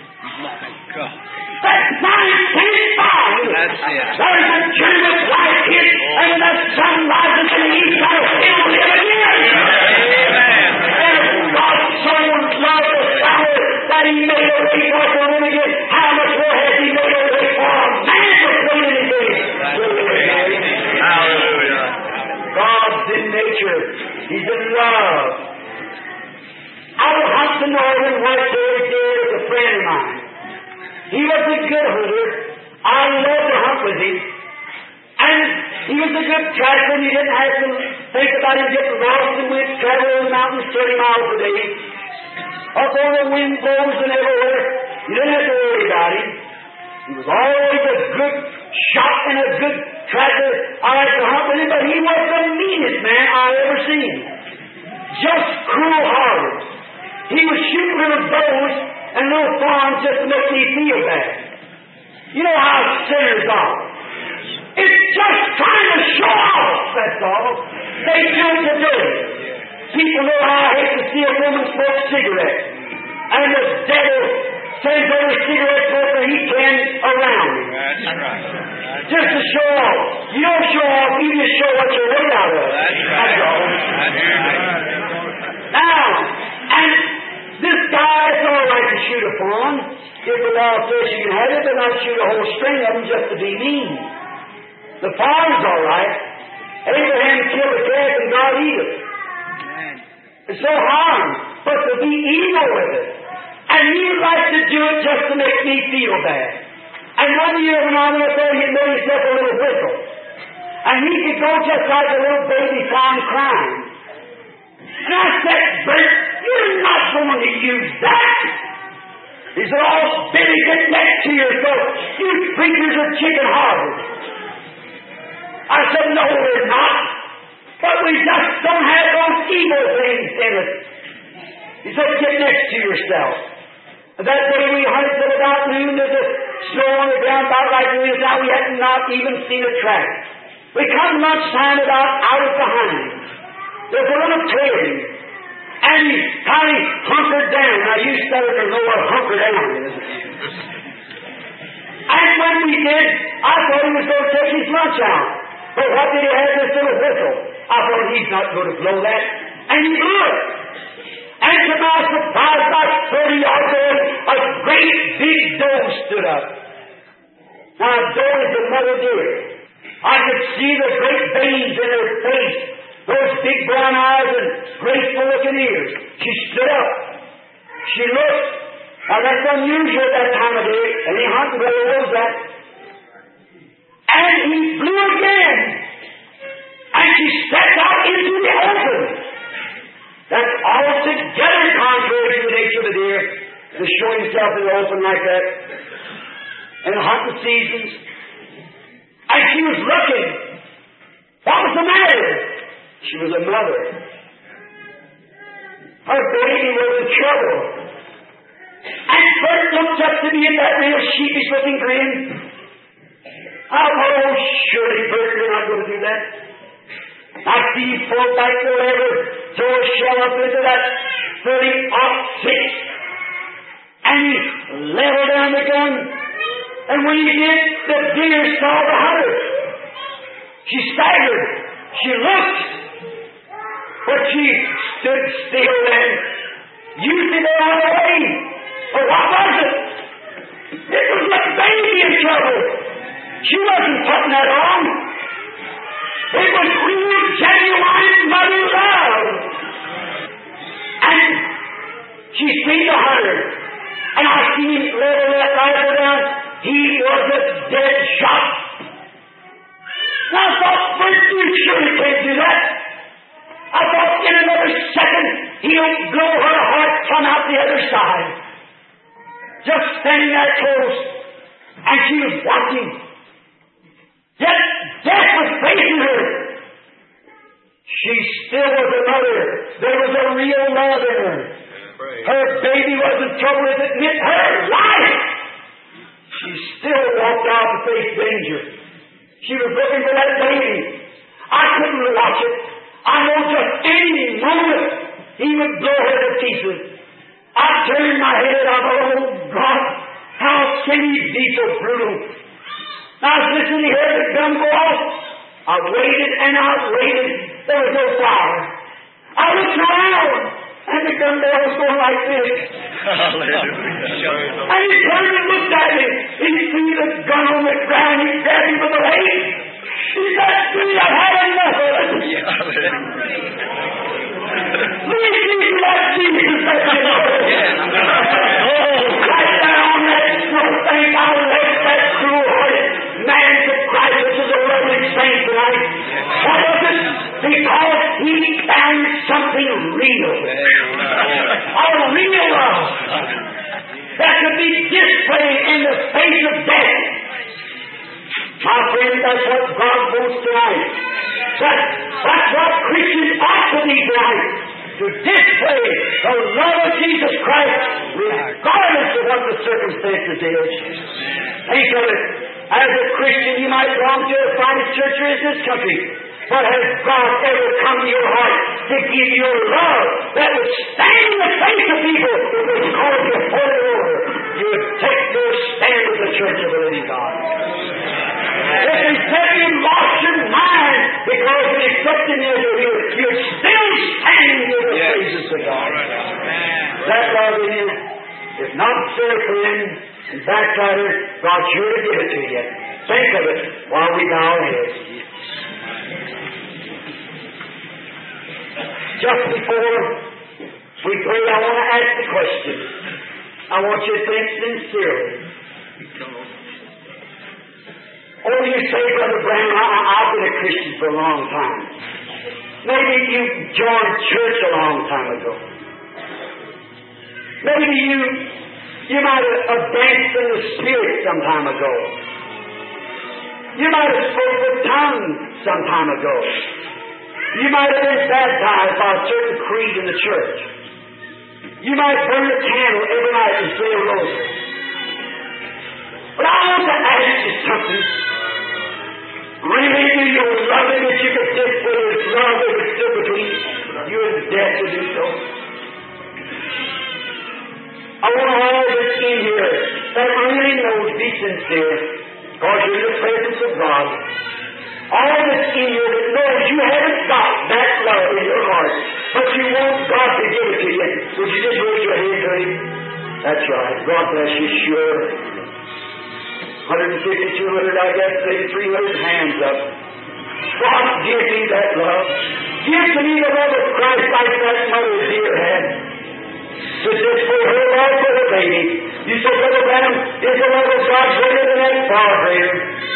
that science can't find, there's a germ of life in it, and when the sun rises in the east, it'll live again. And God so loved the flower that He made a way for it to live again. How much more has He made a way for a man to live again? Hallelujah. God's in nature. He's in love. I would hunt the northern white-tailed deer with a friend of mine. He was a good hunter. I loved to hunt with him. And he was a good tracker, and you didn't have to think about him getting lost and we'd travel over the mountains 30 miles a day. Up on the wind blows and everywhere. You didn't have to worry about him. He was always a good shot and a good tracker. I liked to hunt with him, but he was the meanest man I ever seen. Just cruel-hearted. He would shoot little bows and little farms just to make me feel bad. You know how sinners are. It's just trying to show off, that's all. They do it today. People know how I hate to see a woman smoke cigarettes. And the devil sends every cigarette smoker he can around him. That's right. Just to show off. You don't show off, you just show what you're made out of. That's all. Now, and this guy, it's all right to shoot a fawn. If the law says you can have it, but not shoot a whole string of them just to be mean. The fawn's all right. Abraham killed a calf and God eat it. It's so harm, but to be evil with it. And he likes to do it just to make me feel bad. And one year when I went up there, he made himself a little whistle. And he could go just like a little baby fawn crying. And I said, Brent, you're not going to use that. He said, oh, Billy, get next to yourself. You preachers are chicken-hearted. I said, no, we're not. But we just don't have those evil things in it. He said, get next to yourself. And that day we hunted till about noon. There's a snow on the ground about like it is now. We had not even seen a track. We come lunchtime about hours behind him. There's a little clearing. And he kind of hunkered down. Now you Southerners know what hunker down is. And when we did, I thought he was going to take his lunch out. But what did he have this little whistle? I thought he's not going to blow that. And he blew it. And to my surprise, about 30 yards away, a great big doe stood up. Now, a doe is the mother deer. I could see the great veins in her face, those big brown eyes and graceful looking ears. She stood up. She looked. Now, that's unusual at that time of day. Any hunting brother knows that. And he blew again. And she stepped out into the open. That's altogether contrary to the nature of the deer to show himself in the open like that in the hunting seasons. And she was looking. What was the matter? She was a mother. Her baby was in trouble. And Bert looked up to me in that real sheepish looking grin. I thought, oh, surely, Bert, you're not going to do that. I see you pull back the lever, throw a shell up into that 30-06, and he leveled down the gun. And when he did, the deer saw the hunter. She staggered. She looked. But she stood still and used it all away. But what was it? It was the baby in trouble. She wasn't putting that on. It was real, genuine mother love. And she seen the hunter. And I seen him level that rifle down. He was a dead shot. And I thought, Bert, you surely can't do that. I thought in another second he'll blow her heart from out the other side. Just standing there close. And she was watching. Yet death was facing her. She still was a mother. There was a real love in her. Her baby wasn't troubled if it meant her life. She still walked out to face danger. She was looking for that baby. I couldn't watch it. I know just any moment He would blow her to pieces. I turned my head up, oh God, how can He be so brutal? I was listening to hear the gun go off. I waited and I waited. There was no fire. I looked around, and the gun barrel was going like this. Hallelujah. And he turned and looked at me. He threw the gun on the ground. He grabbed me by the leg. He said, I've had enough of it. Please leave me like Jesus said, you know. Right there on that snow thing, I left that cruel-hearted man to Christ, which is a lovely saint tonight. Why is it? Because he found something real. A real love that could be displayed in the face of death. My friend, that's what God wants tonight. That's what Christians ought to be tonight. To display the love of Jesus Christ regardless of what the circumstances is. Think of it. As a Christian, you might belong to the finest church there is in this country. But has God ever come to your heart to give you a love that would stand in the face of people if they called you holy order? You would take your stand with the church of the living God. If they said you lost your mind because of accepting you, you're still standing in the praises of God. That love in you, if not friend and backslider, God's sure to give it to you. Think of it while we bow our heads. Just before we pray, I want to ask the question. I want you to think sincerely. Oh, you say, Brother Brown, I've been a Christian for a long time. Maybe you joined church a long time ago. Maybe you might have danced in the Spirit some time ago. You might have spoken with tongues some time ago. You might have been baptized by a certain creed in the church. You might burn a candle every night and say a rosary. But I want to ask you something. Really, do you love Him that you could display His love that was still between you and death to do so? I want all that's in here that really knows be sincere, because you're in the presence of God. All that's in you that knows you haven't got that love in your heart, but you want God to give it to you. Would you just raise your hand to Him? That's right. God bless you, sure. 150, 200, I guess, maybe 300 hands up. God, give me that love. Give to me the love of Christ like that mother dear had. To display her love for the baby. You say, Brother Branham, is the love of God greater than that? Far greater.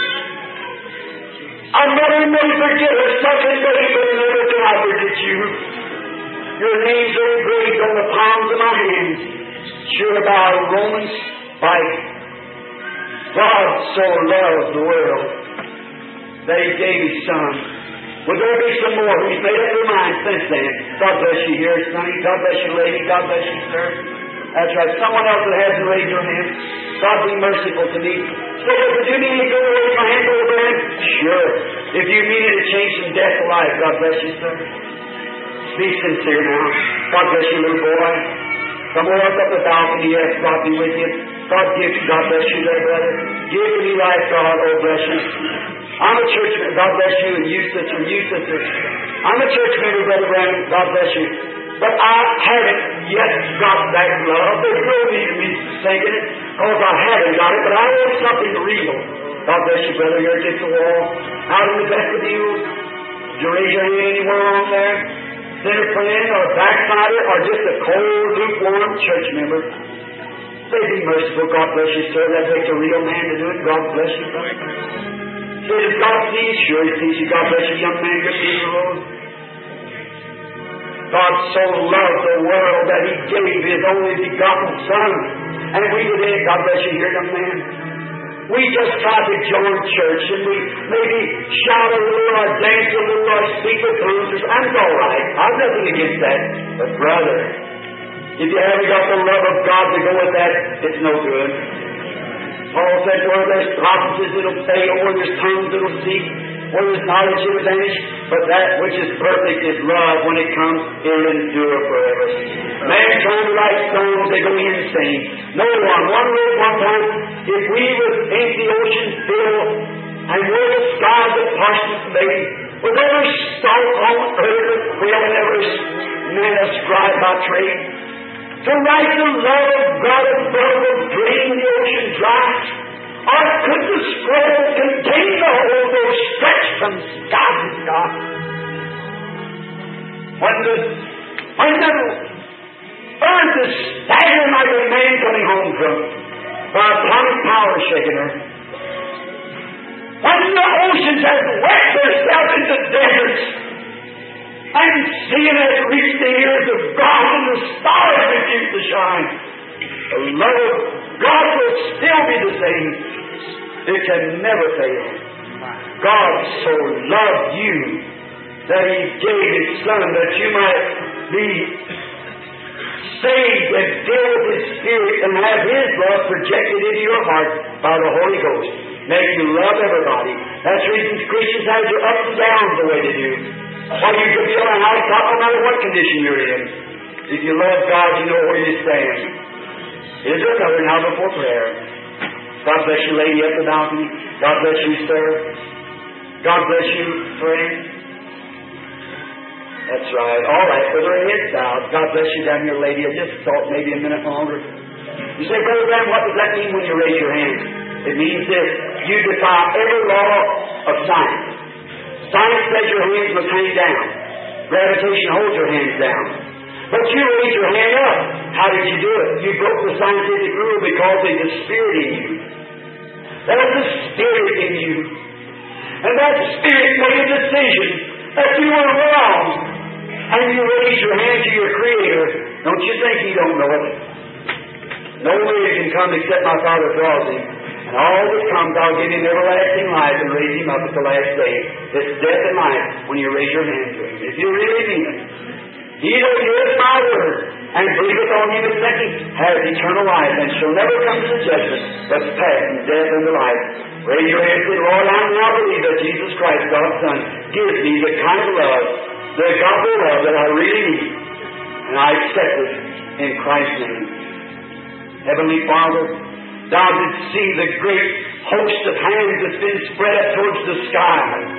I never may forget her second day, but never can I forget you. Your names are engraved on the palms of my hands. Sure by a Roman spike. God so loved the world that He gave His Son. Will there be some more who's made up their mind since then? God bless you here, Sonny. God bless you, lady. God bless you, sir. That's right. Someone else that hasn't raised your hand. God be merciful to me. Say, would you need me to go to raise my hand, Brother Branham? Sure. If you need it to change from death to life, God bless you, sir. Be sincere now. God bless you, little boy. Come on up the balcony. Yes, God be with you. God bless you there, brother. Give to me life, God. Oh, bless you. I'm a church member. God bless you, and you, sister, and you, sister. I'm a church member, Brother Branham. God bless you. But I haven't yet got that love. There's no need of me thinking it, because I haven't got it, but I want something real. God bless you, brother. You're against the wall. Out in the vestibule. Did you raise your hand anywhere along there? Sinner friend, or backslider, or just a cold, lukewarm church member. Say, be merciful. God bless you, sir. That takes a real man to do it. God bless you, brother. Say, does God see you? Sure, He sees you. God bless you, young man. Good to the Lord. God so loved the world that He gave His only begotten Son. And we did. God bless you here, young man. We just try to join church and we maybe shout a little or dance a little or speak with tongues. And it's all right. I've nothing against that. But brother, if you haven't got the love of God to go with that, it's no good. Paul said, where there's prophecies that'll fail, where there's tongues that'll cease. where there's knowledge it will vanish, but that which is perfect is love. When it comes, it will endure forever. Man trying to write songs, they go insane. No one wrote one time, if we would empty ocean fill, and where the skies of Parsons made, with every star on earth, a quill, and every man a scribe by trade, to write the love of God above would drain the ocean dry. Or could the scroll contain the whole, though stretched from sky to sky? When the earth is staggering like a man coming home from by atomic power shaking her. When the oceans have wet themselves into deserts, and seeing has reached the ears of God, and the stars refuse to shine, the love of God will still be the same. It can never fail. God so loved you that He gave His Son that you might be saved and filled with His Spirit and have His love projected into your heart by the Holy Ghost. Make you love everybody. That's the reason Christians have their ups and downs the way they do. Or you can be on a housetop no matter what condition you're in. If you love God, you know where you stand. Is there another now before prayer? God bless you, lady at the balcony. God bless you, sir. God bless you, friend. That's right. All right, with her head bowed. God bless you down here, lady. I just thought maybe a minute longer. You say, Brother Graham, what does that mean when you raise your hand? It means this. You defy every law of science. Science says your hands must hang down. Gravitation holds your hands down. But you raise your hand up. How did you do it? You broke the scientific rule because there's a spirit in you. There's a spirit in you. And that spirit made a decision that you were wrong. And you raise your hand to your Creator. Don't you think He don't know it? No way He can come except my Father draws Him. And all that comes, I'll give Him everlasting life and raise Him up at the last day. It's death and life when you raise your hand to Him. If you really mean it. He that heareth my word and believeth on Him that sent me has eternal life and shall never come to the judgment, but pass from death unto life. Raise your hand and say, Lord, I now believe that Jesus Christ, God's Son, gives me the kind of love, the godly love that I really need. And I accept it in Christ's name. Heavenly Father, Thou didst see the great host of hands that's been spread up towards the sky.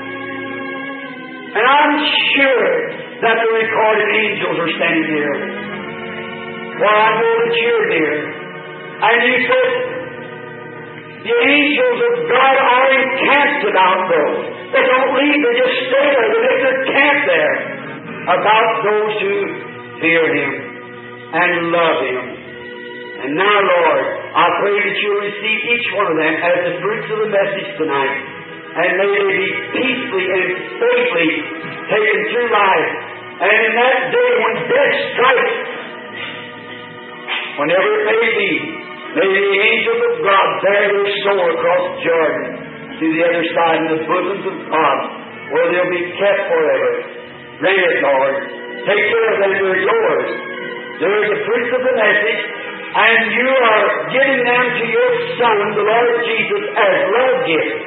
And I'm sure that the recorded angels are standing there. For I know that you're there. And you said, the angels of God are encamped about those. They don't leave, they just stay there. They make their camp there about those who fear Him and love Him. And now, Lord, I pray that you'll receive each one of them as the fruits of the message tonight. And may they be peacefully and safely taken through life. And in that day when death strikes, whenever it may be, may the angels of God bear their soul across Jordan to the other side in the bosoms of God, where they'll be kept forever. Grant it, Lord. Take care of them, they're yours. They're the fruits of the message, and you are giving them to your Son, the Lord Jesus, as love gifts.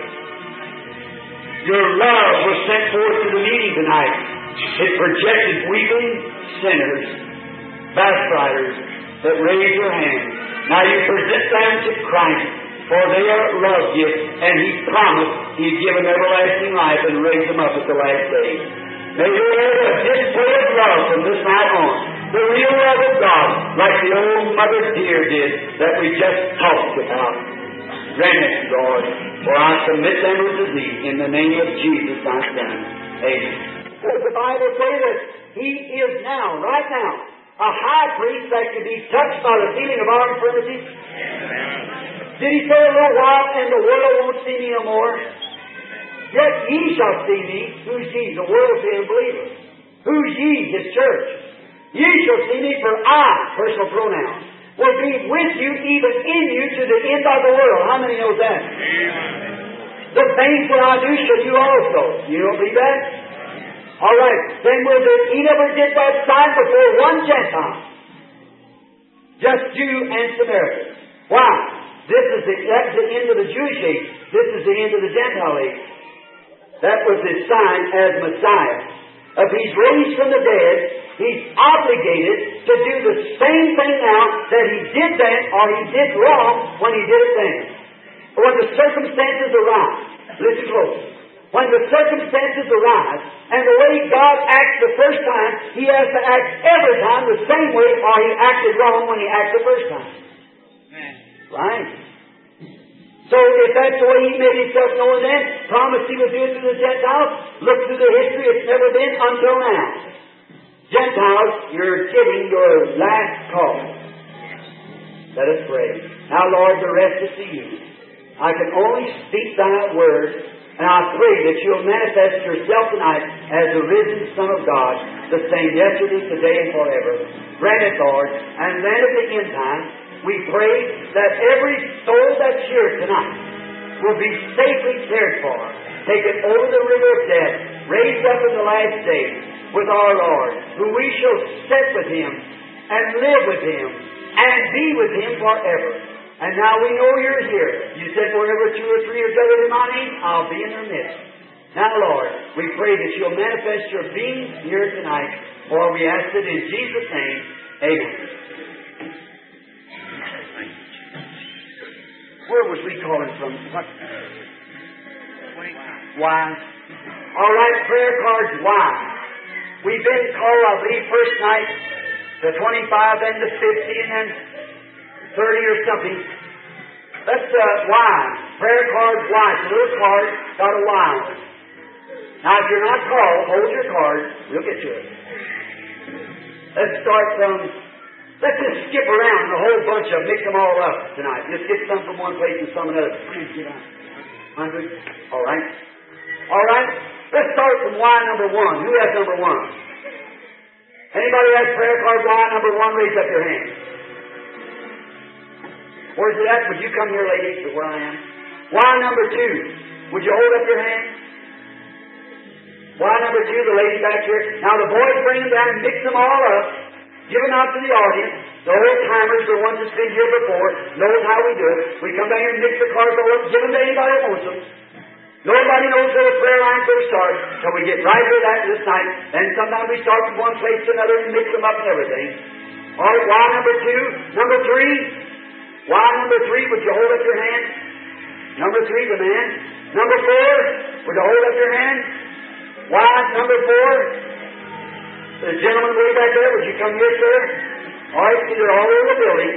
Your love was sent forth to the meeting tonight. It projected weeping sinners, backsliders that raise their hands. Now you present them to Christ, for they are love gifts, and He promised He'd give them everlasting life and raise them up at the last day. May they have a display of love from this night on, the real love of God, like the old mother dear did that we just talked about. Grant it, Lord, for I submit them unto Thee in the name of Jesus, Thy Son. Amen. Does the Bible say that He is now, right now, a high priest that can be touched by the feeling of our infirmities? Did He say a little while, and the world won't see me no more? Yet ye shall see me. Who's ye? The world will see the believer. Who's ye? His church. Ye shall see me, for I, personal pronouns, will be with you, even in you, to the end of the world. How many know that? The things that I do shall you also. You don't believe that? All right. Then He never did that sign before one Gentile. Just Jew and Samaritan. Why? That's the end of the Jewish age. This is the end of the Gentile age. That was His sign as Messiah. If He's raised from the dead, He's obligated to do the same thing now that He did then, or He did wrong when He did it then. When the circumstances arise, listen close. When the circumstances arise, and the way God acts the first time, He has to act every time the same way, or He acted wrong when He acted the first time. Right? So if that's the way He made Himself known then, promised He would do it to the Gentiles, look through the history, it's never been until now. Gentiles, you're getting your last call. Let us pray. Now, Lord, the rest is to You. I can only speak Thy word, and I pray that You'll manifest Yourself tonight as the risen Son of God, the same yesterday, today, and forever. Grant it, Lord, and then at the end time, we pray that every soul that's here tonight will be safely cared for, taken over the river of death, raised up in the last day with our Lord, who we shall sit with Him and live with Him and be with Him forever. And now we know You're here. You said, wherever two or three are gathered in My name, I'll be in their midst. Now, Lord, we pray that You'll manifest Your being here tonight, for we ask it in Jesus' name. Amen. Where was we calling from? What? Why? All right, prayer cards, why? We've been called, I believe, first night to 25 and to 50 and then 30 or something. That's why. Prayer cards, why? It's a little card, got a why on it. Now, if you're not called, hold your card. We'll get to it. Let's start from... Let's just skip around a whole bunch of them, mix them all up tonight. Just get some from one place and some another. 100? All right. All right. Let's start from why number 1. Who has number 1? Anybody has prayer card why number 1? Raise up your hand. Where's it at? Would you come here, ladies, to where I am? Why number 2? Would you hold up your hand? Why number 2? The lady back here. Now the boys bring them down and mix them all up. Give them out to the audience. The old-timers, the ones that's been here before, knows how we do it. We come down here and mix the cards all up, give them to anybody that wants them. Nobody knows where the prayer line's going to start till we get right here that this night. And sometimes we start from one place to another and mix them up and everything. All right, why number 2? Number 3? Why number 3? Would you hold up your hand? Number 3, the man. Number 4? Would you hold up your hand? Why number 4? The gentleman way back there, would you come here, sir? All right, see, they're all over the building.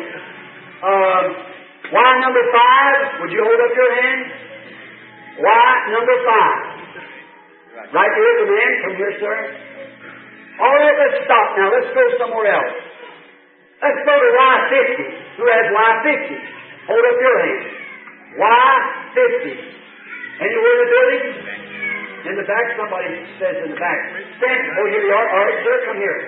Why number 5? Would you hold up your hand? Why number 5? Right there, the man. Come here, sir. All right, let's stop now. Let's go somewhere else. Let's go to Y50. Who has Y50? Hold up your hand. Y50. Anywhere in the building? In the back, somebody says in the back. Stand. Oh, here you are. All right, sir, come here.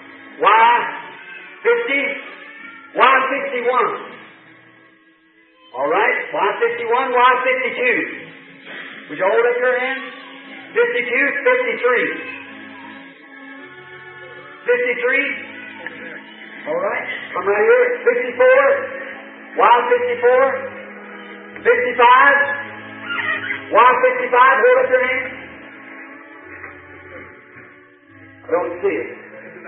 Y50. Y61. All right, Y61, Y52. Would you hold up your hand? 52, 53. 53. All right, come right here. 54. Y54. 55. Y55, hold up your hand. I don't see it.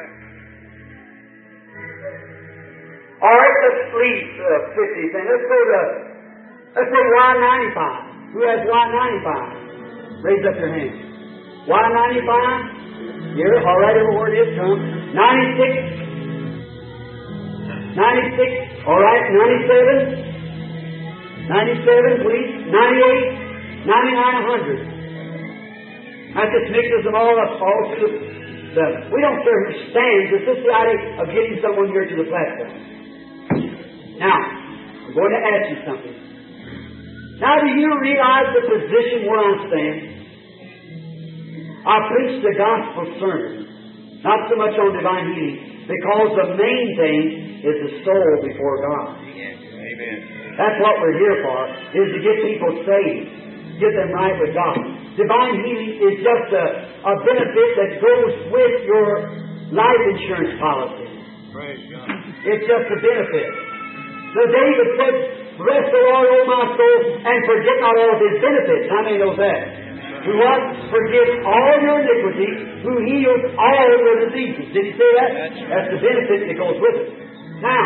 All right, let's leave 50 thing. Let's go Y95. Who has Y95? Raise up your hand. Y95. Here, all right, everywhere it is, come. 96. 96. All right, 97. 97, please. 98. 99, 100. That just mixes them all up, all through we don't care who stands. It's just the idea of getting someone here to the platform. Now, I'm going to ask you something. Now, do you realize the position where I stand? I preach the gospel sermon, not so much on divine healing, because the main thing is the soul before God. Amen. That's what we're here for, is to get people saved, get them right with God. Divine healing is just a benefit that goes with your life insurance policy. Praise God. It's just a benefit. So David said, "Bless the Lord, O my soul, and forget not all of His benefits." How many knows that? Who what? Forgives all your iniquity, who heals all your diseases. Did he say that? That's the benefit that goes with it. Now,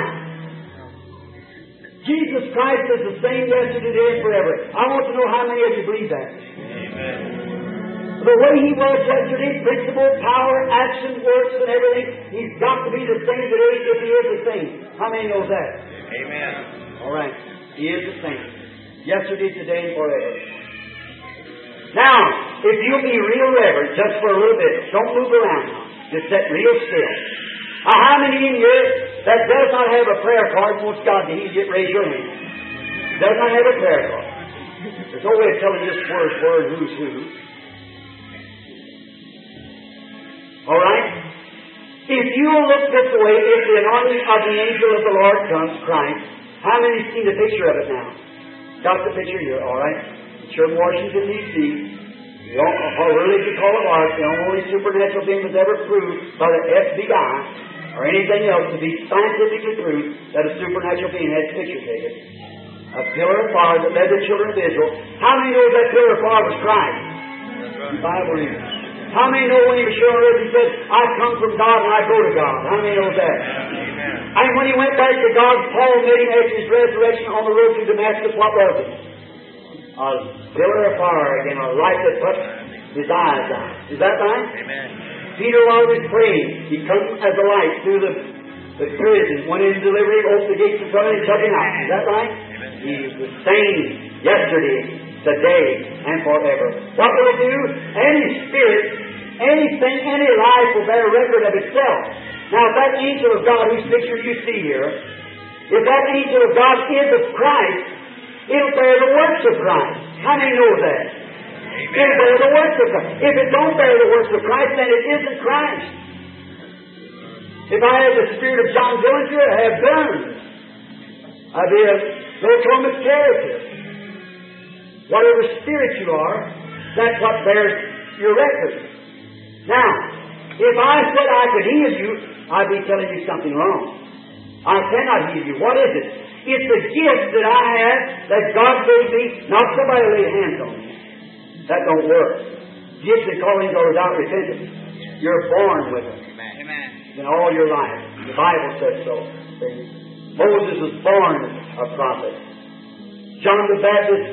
Jesus Christ is the same yesterday, today, and forever. I want to know how many of you believe that. Amen. The way He was yesterday, principle, power, action, works, and everything, He's got to be the same today if He is the same. How many knows that? Amen. All right. He is the same. Yesterday, today, and forever. Now, if you'll be real reverent just for a little bit, don't move around now. Just sit real still. Now, how many in here that does not have a prayer card and wants God to heal you? Raise your hand. Does not have a prayer card. There's no way of telling this word's word, who's who. All right? If you'll look this way, if the anointing of the angel of the Lord comes, Christ, how many seen the picture of it now? Got the picture here, all right? It's from Washington, D.C. Or religion call it art, the only supernatural being was ever proved by the FBI or anything else to be scientifically proved that a supernatural being had his picture taken. A pillar of fire that led the children of Israel. How many know that pillar of fire was Christ? The Bible readers. How many know when he was showing earth, he said, I come from God and I go to God? How many know that? Amen. And when he went back to God, Paul met him after his resurrection on the road to Damascus. What was it? A pillar of fire again, a light that put his eyes out. Is that right? Amen. Peter, while he was praying, he comes as a light through the prison, went in delivery, opened the gates in front of him, and took him out. Is that right? Amen. He is the same yesterday, today, and forever. What will it do? Any spirit, anything, any life will bear record of itself. Now, if that angel of God, whose picture you see here, if that angel of God is of Christ, it'll bear the works of Christ. How many know that? It'll bear the works of Christ. If it don't bear the works of Christ, then it isn't Christ. If I had the spirit of John Dillinger, I have Burns. I'd be a no-comic character. Whatever spirit you are, that's what bears your record. Now, if I said I could heal you, I'd be telling you something wrong. I cannot heal you. What is it? It's a gift that I have that God gave me, not somebody laid hands on me. That don't work. Gifts and callings are without repentance. You're born with them. Amen. In all your life. The Bible says so. Moses was born a prophet. John the Baptist,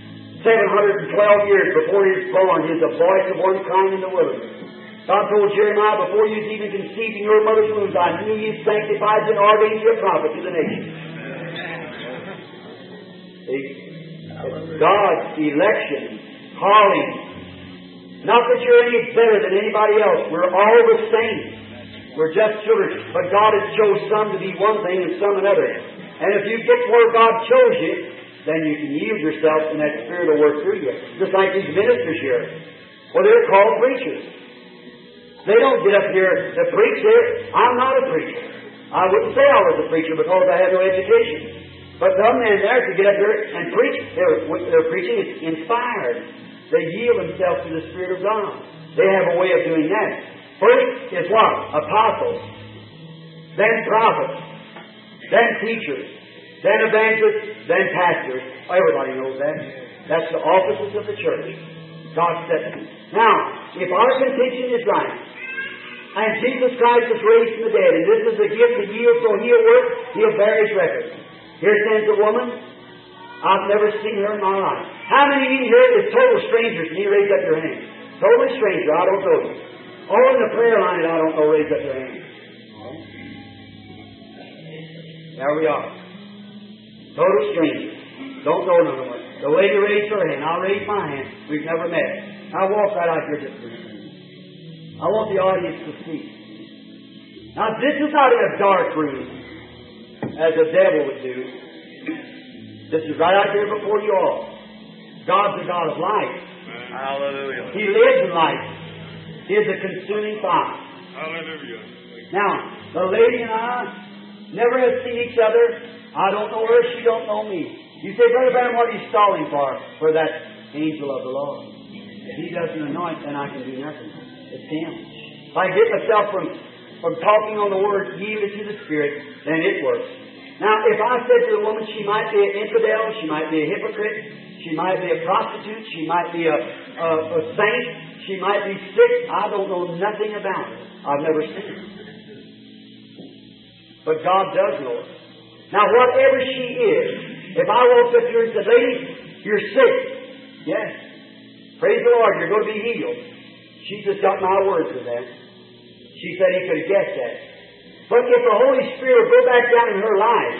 712 years before he was born, is the voice of one crying in the wilderness. God told Jeremiah, before you was even conceived in your mother's womb, I knew you, sanctified you, and ordained you a prophet to the nation. God's election, calling. Not that you're any better than anybody else. We're all the same. We're just children. But God has chose some to be one thing and some another. And if you get where God chose you, then you can yield yourself and that Spirit will work through you. Just like these ministers here. Well, they're called preachers. They don't get up here to preach here. I'm not a preacher. I wouldn't say I was a preacher because I had no education. But some men there to get up here and preach, their preaching is inspired. They yield themselves to the Spirit of God. They have a way of doing that. First is what? Apostles. Then prophets. Then teachers. Then evangelists. Then pastors. Everybody knows that. That's the offices of the church. God set them. Now, if our contention is right, and Jesus Christ is raised from the dead, and this is a gift to yield, so He'll work, He'll bear His record. Here stands a woman. I've never seen her in my life. How many of you here is total strangers? And you raise up your hand. Totally stranger. I don't know you. All in the prayer line, I don't know. Raise up your hand. There we are. Total strangers. Don't know none of them. The lady raised her hand. I'll raise my hand. We've never met. I'll walk right out here just for a minute. I want the audience to see. Now, this is not in a dark room, as the devil would do. This is right out here before you all. God's a God of light. Hallelujah. He lives in light. He is a consuming fire. Hallelujah. Now, the lady and I never have seen each other. I don't know her. She don't know me. You say, Brother Branham, what are you stalling for? For that angel of the Lord. If He doesn't anoint, then I can do nothing. It's Him. If I get myself from talking on the Word, yielded to the Spirit, then it works. Now, if I said to the woman she might be an infidel, she might be a hypocrite, she might be a prostitute, she might be a saint, she might be sick, I don't know nothing about her. I've never seen her. But God does know her. Now, whatever she is, if I walked up here and said, lady, you're sick. Yes. Praise the Lord, you're going to be healed. She just got my word for that. She said he could have guessed that. But if the Holy Spirit will go back down in her life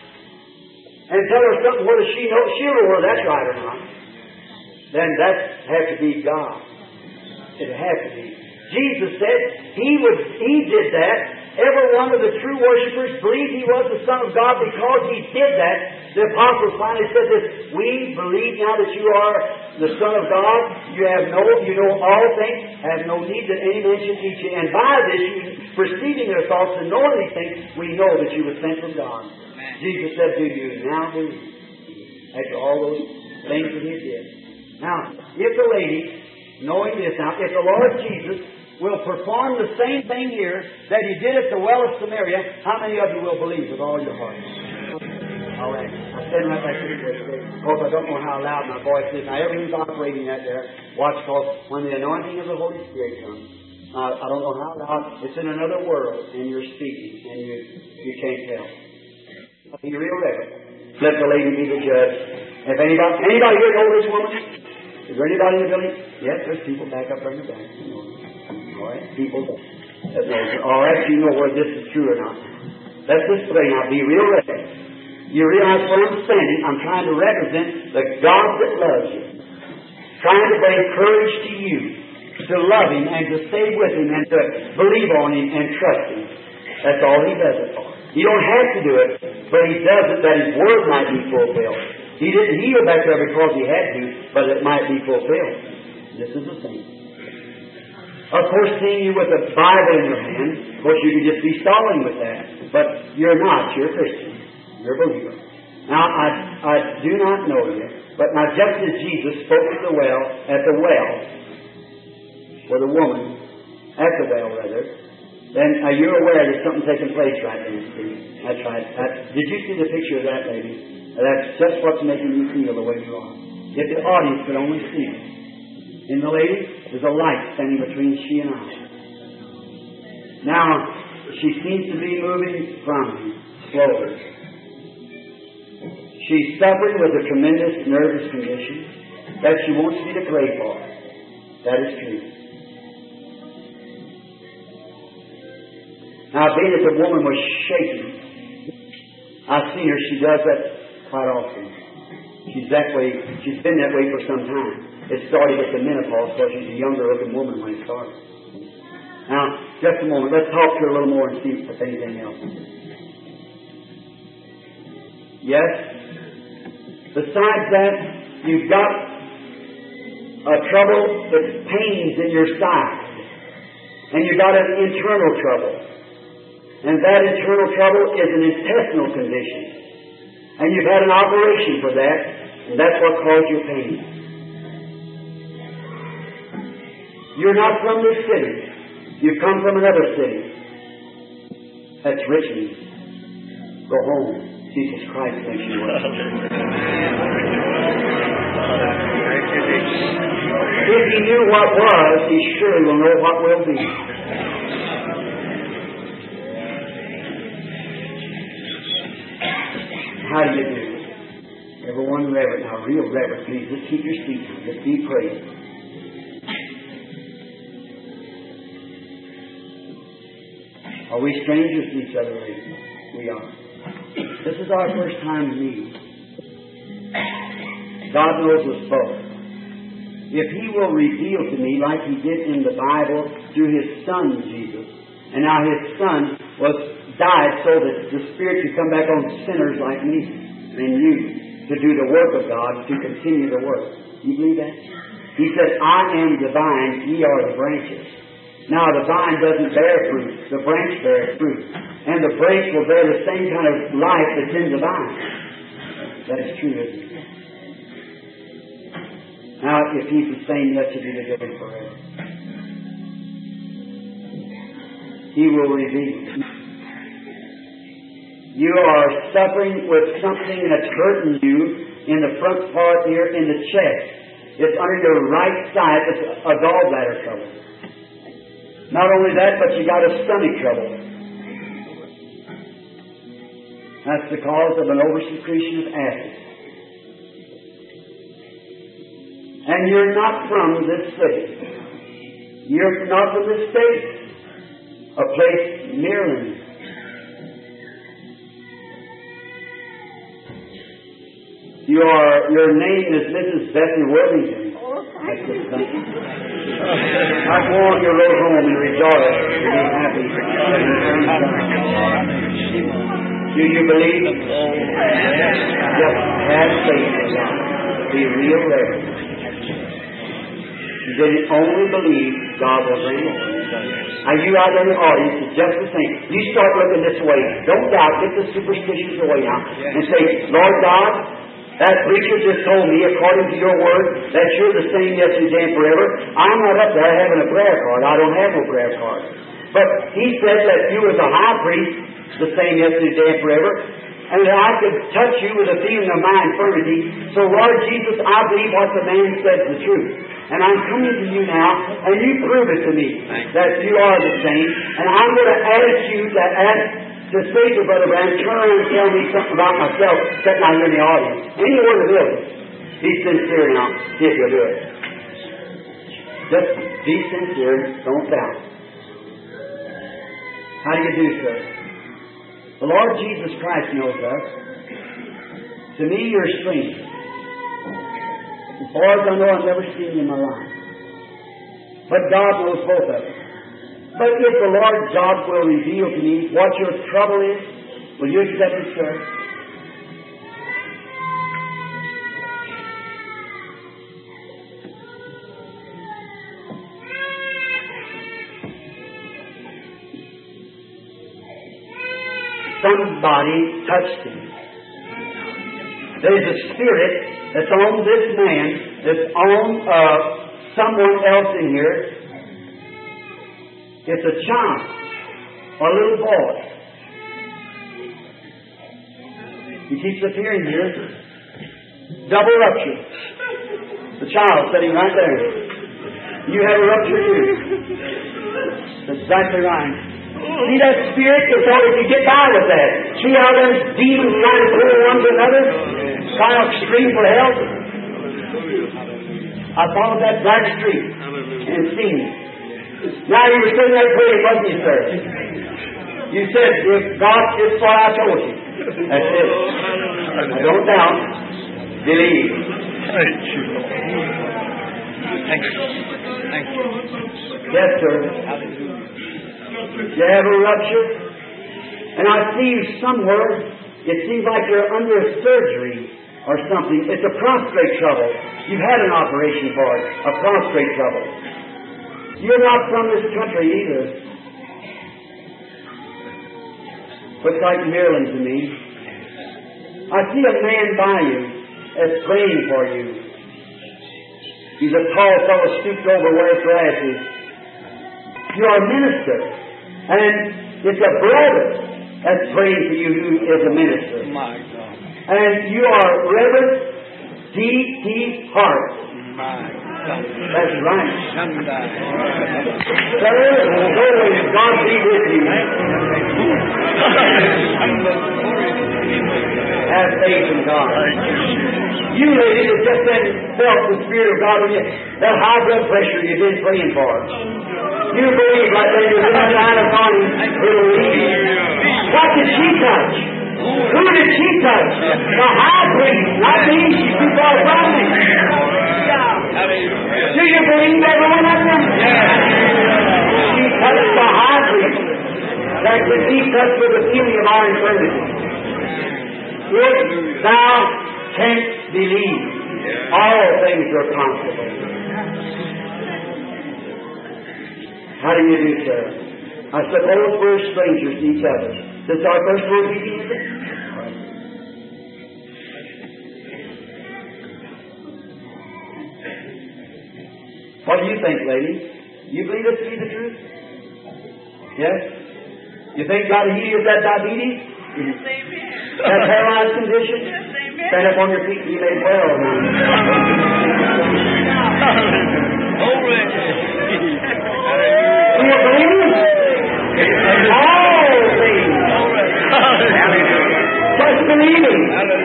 and tell her something whether she knows, she'll know whether that's right or not, then that has to be God. It has to be. Jesus said He did that. Every one of the true worshipers believed He was the Son of God because He did that. The apostles finally said this, we believe now that you are the Son of God. You know all things, have no need that any man should teach you. And by this, you perceiving their thoughts and knowing these things, we know that you were sent from God. Amen. Jesus said, do you now believe? After all those things that He did. Now, if the lady, knowing this now, if the Lord Jesus will perform the same thing here that He did at the well of Samaria, how many of you will believe with all your heart? All right. I'm standing right back here today. Of course, I don't know how loud my voice is. Now, everything's operating out there. Watch, because when the anointing of the Holy Spirit comes, I don't know how loud. It's in another world, and you're speaking, and you can't tell. Be real reverent. Let the lady be the judge. If anybody here know this woman? Is there anybody in the building? Yes, there's people back up there in the back. All right, people that knows it. All right, you know whether this is true or not. Let's just pray now. Be real reverent. You realize what I'm saying? I'm trying to represent the God that loves you. Trying to bring courage to you to love Him and to stay with Him and to believe on Him and trust Him. That's all He does it for. You don't have to do it, but He does it that His Word might be fulfilled. He didn't heal back there because He had to, but it might be fulfilled. This is the thing. Of course, seeing you with a Bible in your hand, of course you can just be stalling with that. But you're not. You're a Christian. You're a believer. Now, I do not know you, but now just as Jesus spoke at the well, or the woman, at the well rather, then you're aware there's something taking place right there, Steve. That's right. Did you see the picture of that lady? That's just what's making you feel the way you are. If the audience could only see it. In the lady, there's a light standing between she and I. Now, she seems to be moving from him slowly. She's suffering with a tremendous nervous condition that she wants me to pray for. That is true. Now, being that the woman was shaking, I've seen her. She does that quite often. She's that way. She's been that way for some time. It started at the menopause because she's a younger-looking woman when it started. Now, just a moment. Let's talk to her a little more and see if there's anything else. Yes? Besides that, you've got a trouble that's pains in your side. And you've got an internal trouble. And that internal trouble is an intestinal condition. And you've had an operation for that, and that's what caused your pain. You're not from this city. You've come from another city. That's Richmond. Go home. Jesus Christ makes you well. If He knew what was, He surely will know what will be. How do you do? Everyone reverent now, real reverent, please. Just keep your seat. Just be praised. Are we strangers to each other, ladies? We are. This is our first time meeting. God knows us both. If He will reveal to me, like He did in the Bible through His Son, Jesus, and now His Son died so that the Spirit could come back on sinners like me and you to do the work of God, to continue the work. You believe that? He said, I am the vine, ye are the branches. Now, the vine doesn't bear fruit. The branch bears fruit. And the branch will bear the same kind of life that's in the vine. That is true, isn't it? Now, if He's the same yesterday, today, and forever, He will reveal. You are suffering with something that's hurting you in the front part here in the chest. It's under your right side. It's a gallbladder trouble. Not only that, but you got a stomach trouble. That's the cause of an oversecretion of acid. And you're not from this city. You're not from this state. A place near. Your name is Mrs. Bethany Worthington. That's just something. I go on your road home and rejoice and be happy. Do you believe? Just have faith in God. Be real reverent. You didn't only believe God will bring it. Are you out there in the audience? It's just the same. You start looking this way. Don't doubt. Get the superstitions away now. And say, Lord God, that preacher just told me, according to your word, that you're the same yesterday and forever. I'm not up there having a prayer card. I don't have no prayer card. But he said that you was a high priest, the same yesterday and forever, and that I could touch you with a feeling of my infirmity. So, Lord Jesus, I believe what the man said is the truth. And I'm coming to you now, and you prove it to me that you are the same. And I'm going to ask you to say to Brother Branham, turn around and tell me something about myself, sitting out here in the audience. Anywhere in the building. Be sincere now. See if you'll do it. Just be sincere. Don't doubt. How do you do, sir? The Lord Jesus Christ knows us. To me, you're a stranger. As far as I know, I've never seen you in my life. But God knows both of us. But if the Lord God will reveal to me what your trouble is, will you accept it, sir? Somebody touched him. There's a spirit that's on this man, that's on someone else in here. It's a child, or a little boy. He keeps appearing here. Double rupture. The child sitting right there. You have a rupture too. That's exactly right. See that spirit? It's hard if you get by with that. See how there's demons trying to pull one to another? Trying to scream for help. I followed that black street and seen it. Now you were sitting there praying, wasn't you, sir? You said, if God is what I told you. That's it. I don't doubt. Believe. Thank you. Thank you. Thank you. Yes, sir. You have a rupture? And I see you somewhere. It seems like you're under a surgery or something. It's a prostate trouble. You've had an operation for it. A prostate trouble. You're not from this country either. Looks like Maryland to me. I see a man by you that's praying for you. He's a tall fellow, stooped over, wears glasses. You're a minister. And it's a brother that's praying for you who is a minister. My God. And you are Reverend D.T. Hart. My God. That's right. Shandai. Sir, God be with you. Have faith in God. You ladies have just then felt the Spirit of God on you. That high blood pressure you've been praying for. You believe like when you're in the line of morning, it'll leave you. What did she touch? Who did she touch? The high priest. Not me. She's too far from me. Do you believe every one of them? She touched the high priest. That could be touched with the feeling of our infirmity. If thou canst believe, all things are possible. How do you do, sir? I suppose we're strangers to each other. This is our first word meeting, is it? What do you think, ladies? You believe this to be the truth? Yes? You think God healed that diabetes? Yes, amen. That paralyzed condition? Stand up on your feet and be made well. Glory. Do you believe it? All things. Just believing.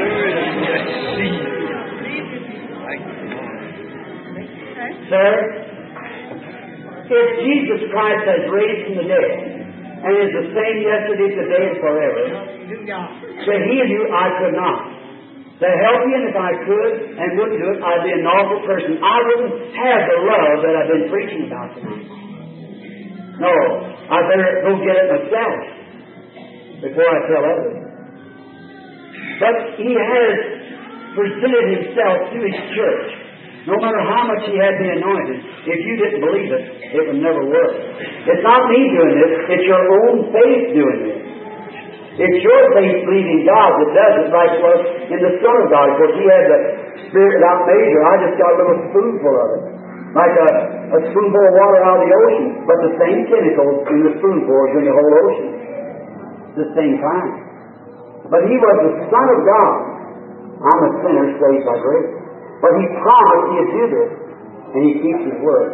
Sir, if Jesus Christ has raised from the dead and is the same yesterday, today, and forever, to heal you I could not. To help you, and if I could and wouldn't do it, I'd be a normal person. I wouldn't have the love that I've been preaching about tonight. No, I better go get it myself before I tell others. But He has presented Himself to His church. No matter how much He had the anointing, if you didn't believe it, it would never work. It's not me doing this, it's your own faith doing this. It's your faith believing God that does it, like it was in the Son of God. Of course, He had the Spirit without measure. I just got a little spoonful of it. Like a spoonful of water out of the ocean. But the same chemicals in the spoonful is in the whole ocean. It's the same kind. But He was the Son of God. I'm a sinner saved by grace. But He promised He'd do this. And He keeps His word.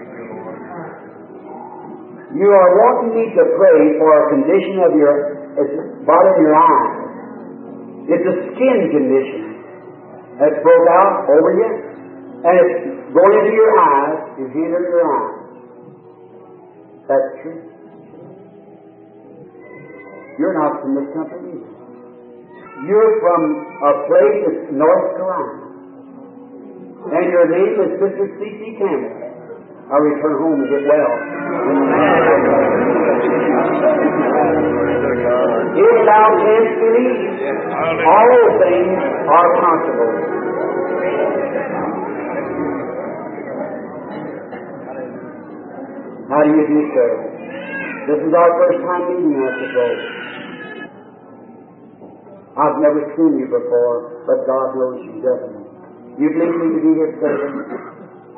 You are wanting me to pray for a condition of your bottom of your eye. It's a skin condition that's broke out over you, and it's going into your eyes and hindering your eyes. That's true. You're not from this country either. You're from a place that's North Carolina, and your name is Sister C.C. Campbell. I return home and get well. If thou canst believe, all things are possible. How do you do, sir? This is our first time meeting, I suppose. I've never seen you before, but God knows you definitely. You believe me to be His servant?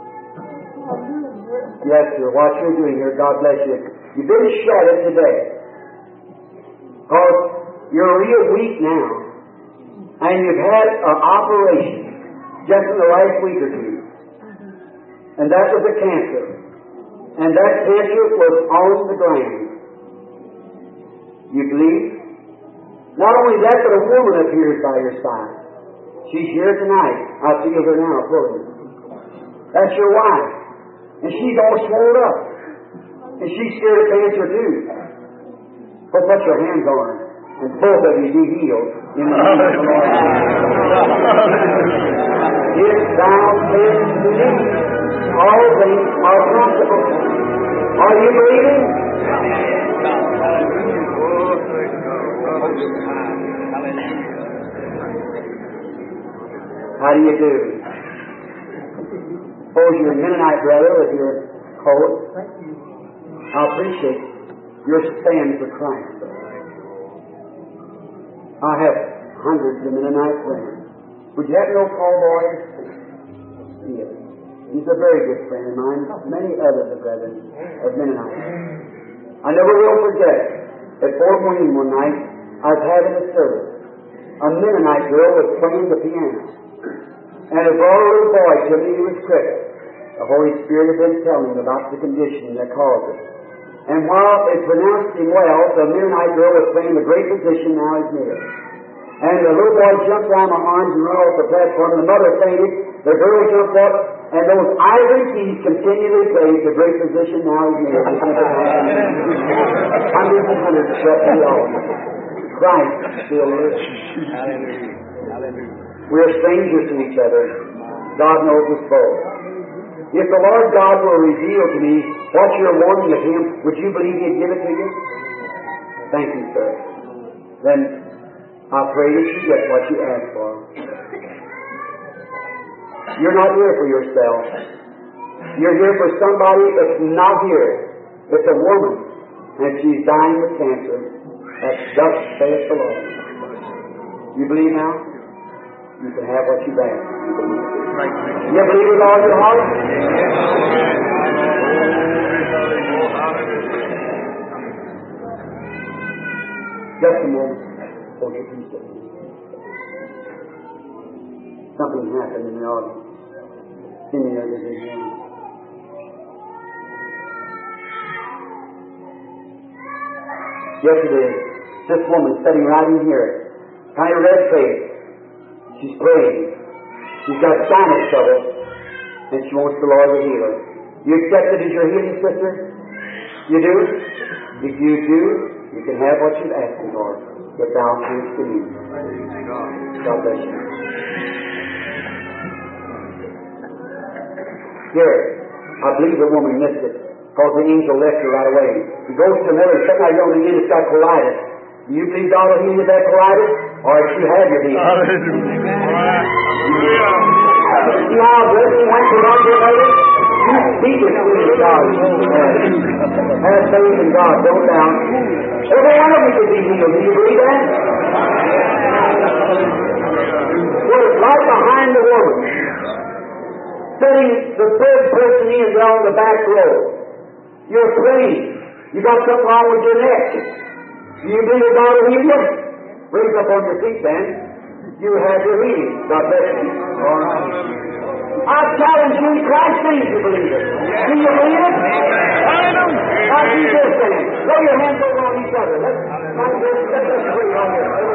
Yes, sir. What you're doing here, God bless you. You've been shattered today. Because you're real weak now. And you've had an operation just in the last week or two. And that was a cancer. And that cancer was on the ground. You believe? Not only that, but a woman appears by your side. She's here tonight. I see her now, fully. That's your wife. And she's all swelled up. And she's scared of cancer too. But put your hands on her. And both of you be healed. In the name of the Lord. If thou canst believe, all things are possible. Are you believing? How do you do? Suppose you're a Mennonite brother with your coat. I appreciate your stand for Christ. I have hundreds of Mennonite friends. Would you have no call boys? Yes. He's a very good friend of mine. Many others of brethren of Mennonites. I never will forget. At Fort Wayne one night, I was having a service. A Mennonite girl was playing the piano. And it brought a little boy to me who was crippled. The Holy Spirit had been telling him about the condition that caused it. And while it pronounced him well, the Mennonite girl was playing the great physician, now he's near. And the little boy jumped down my arms and ran off the platform. The mother fainted. The girl jumped up. And those ivory keys continually played the great physician, now he's near. Hundreds and hundreds swept the altar. Christ still lives. Hallelujah. Hallelujah. We're strangers to each other. God knows us both. If the Lord God will reveal to me what you're wanting of Him, would you believe He'd give it to you? Thank you, sir. Then I pray that you get what you ask for. You're not here for yourself. You're here for somebody that's not here. It's a woman, and she's dying of cancer. That's thus saith the Lord. You believe now? You can have what you ask. You believe with all your heart? Just a moment. Hold your peace. Something happened in the audience. Any others again? Yes, it is. This woman sitting right in here, kind of red face. She's praying. She's got sinus trouble, and she wants the Lord to heal her. You accept it as your healing, sister? You do? If you do, you can have what you've asked the Lord. Get down to His feet. God bless you. Here, I believe the woman missed it, because the angel left her right away. He goes to another, and somebody young again has got colitis. Do you believe God will heal you of that colitis? Or if you have your healing? See how a blessing went from on your lady? You speak it to God. Have faith in God, don't doubt. Every one of you could be healed. Do you believe that? Well, it's right behind the woman. Sitting the third person in there on the back row. You're praying. You got something wrong with your neck. Do you believe God will heal you? Raise up on your feet then. You have your healing. God bless you. All right. I challenge you in Christ's name to believe it. Do you believe it? Now do this then. Lay your hands over on each other. Let's pray on this.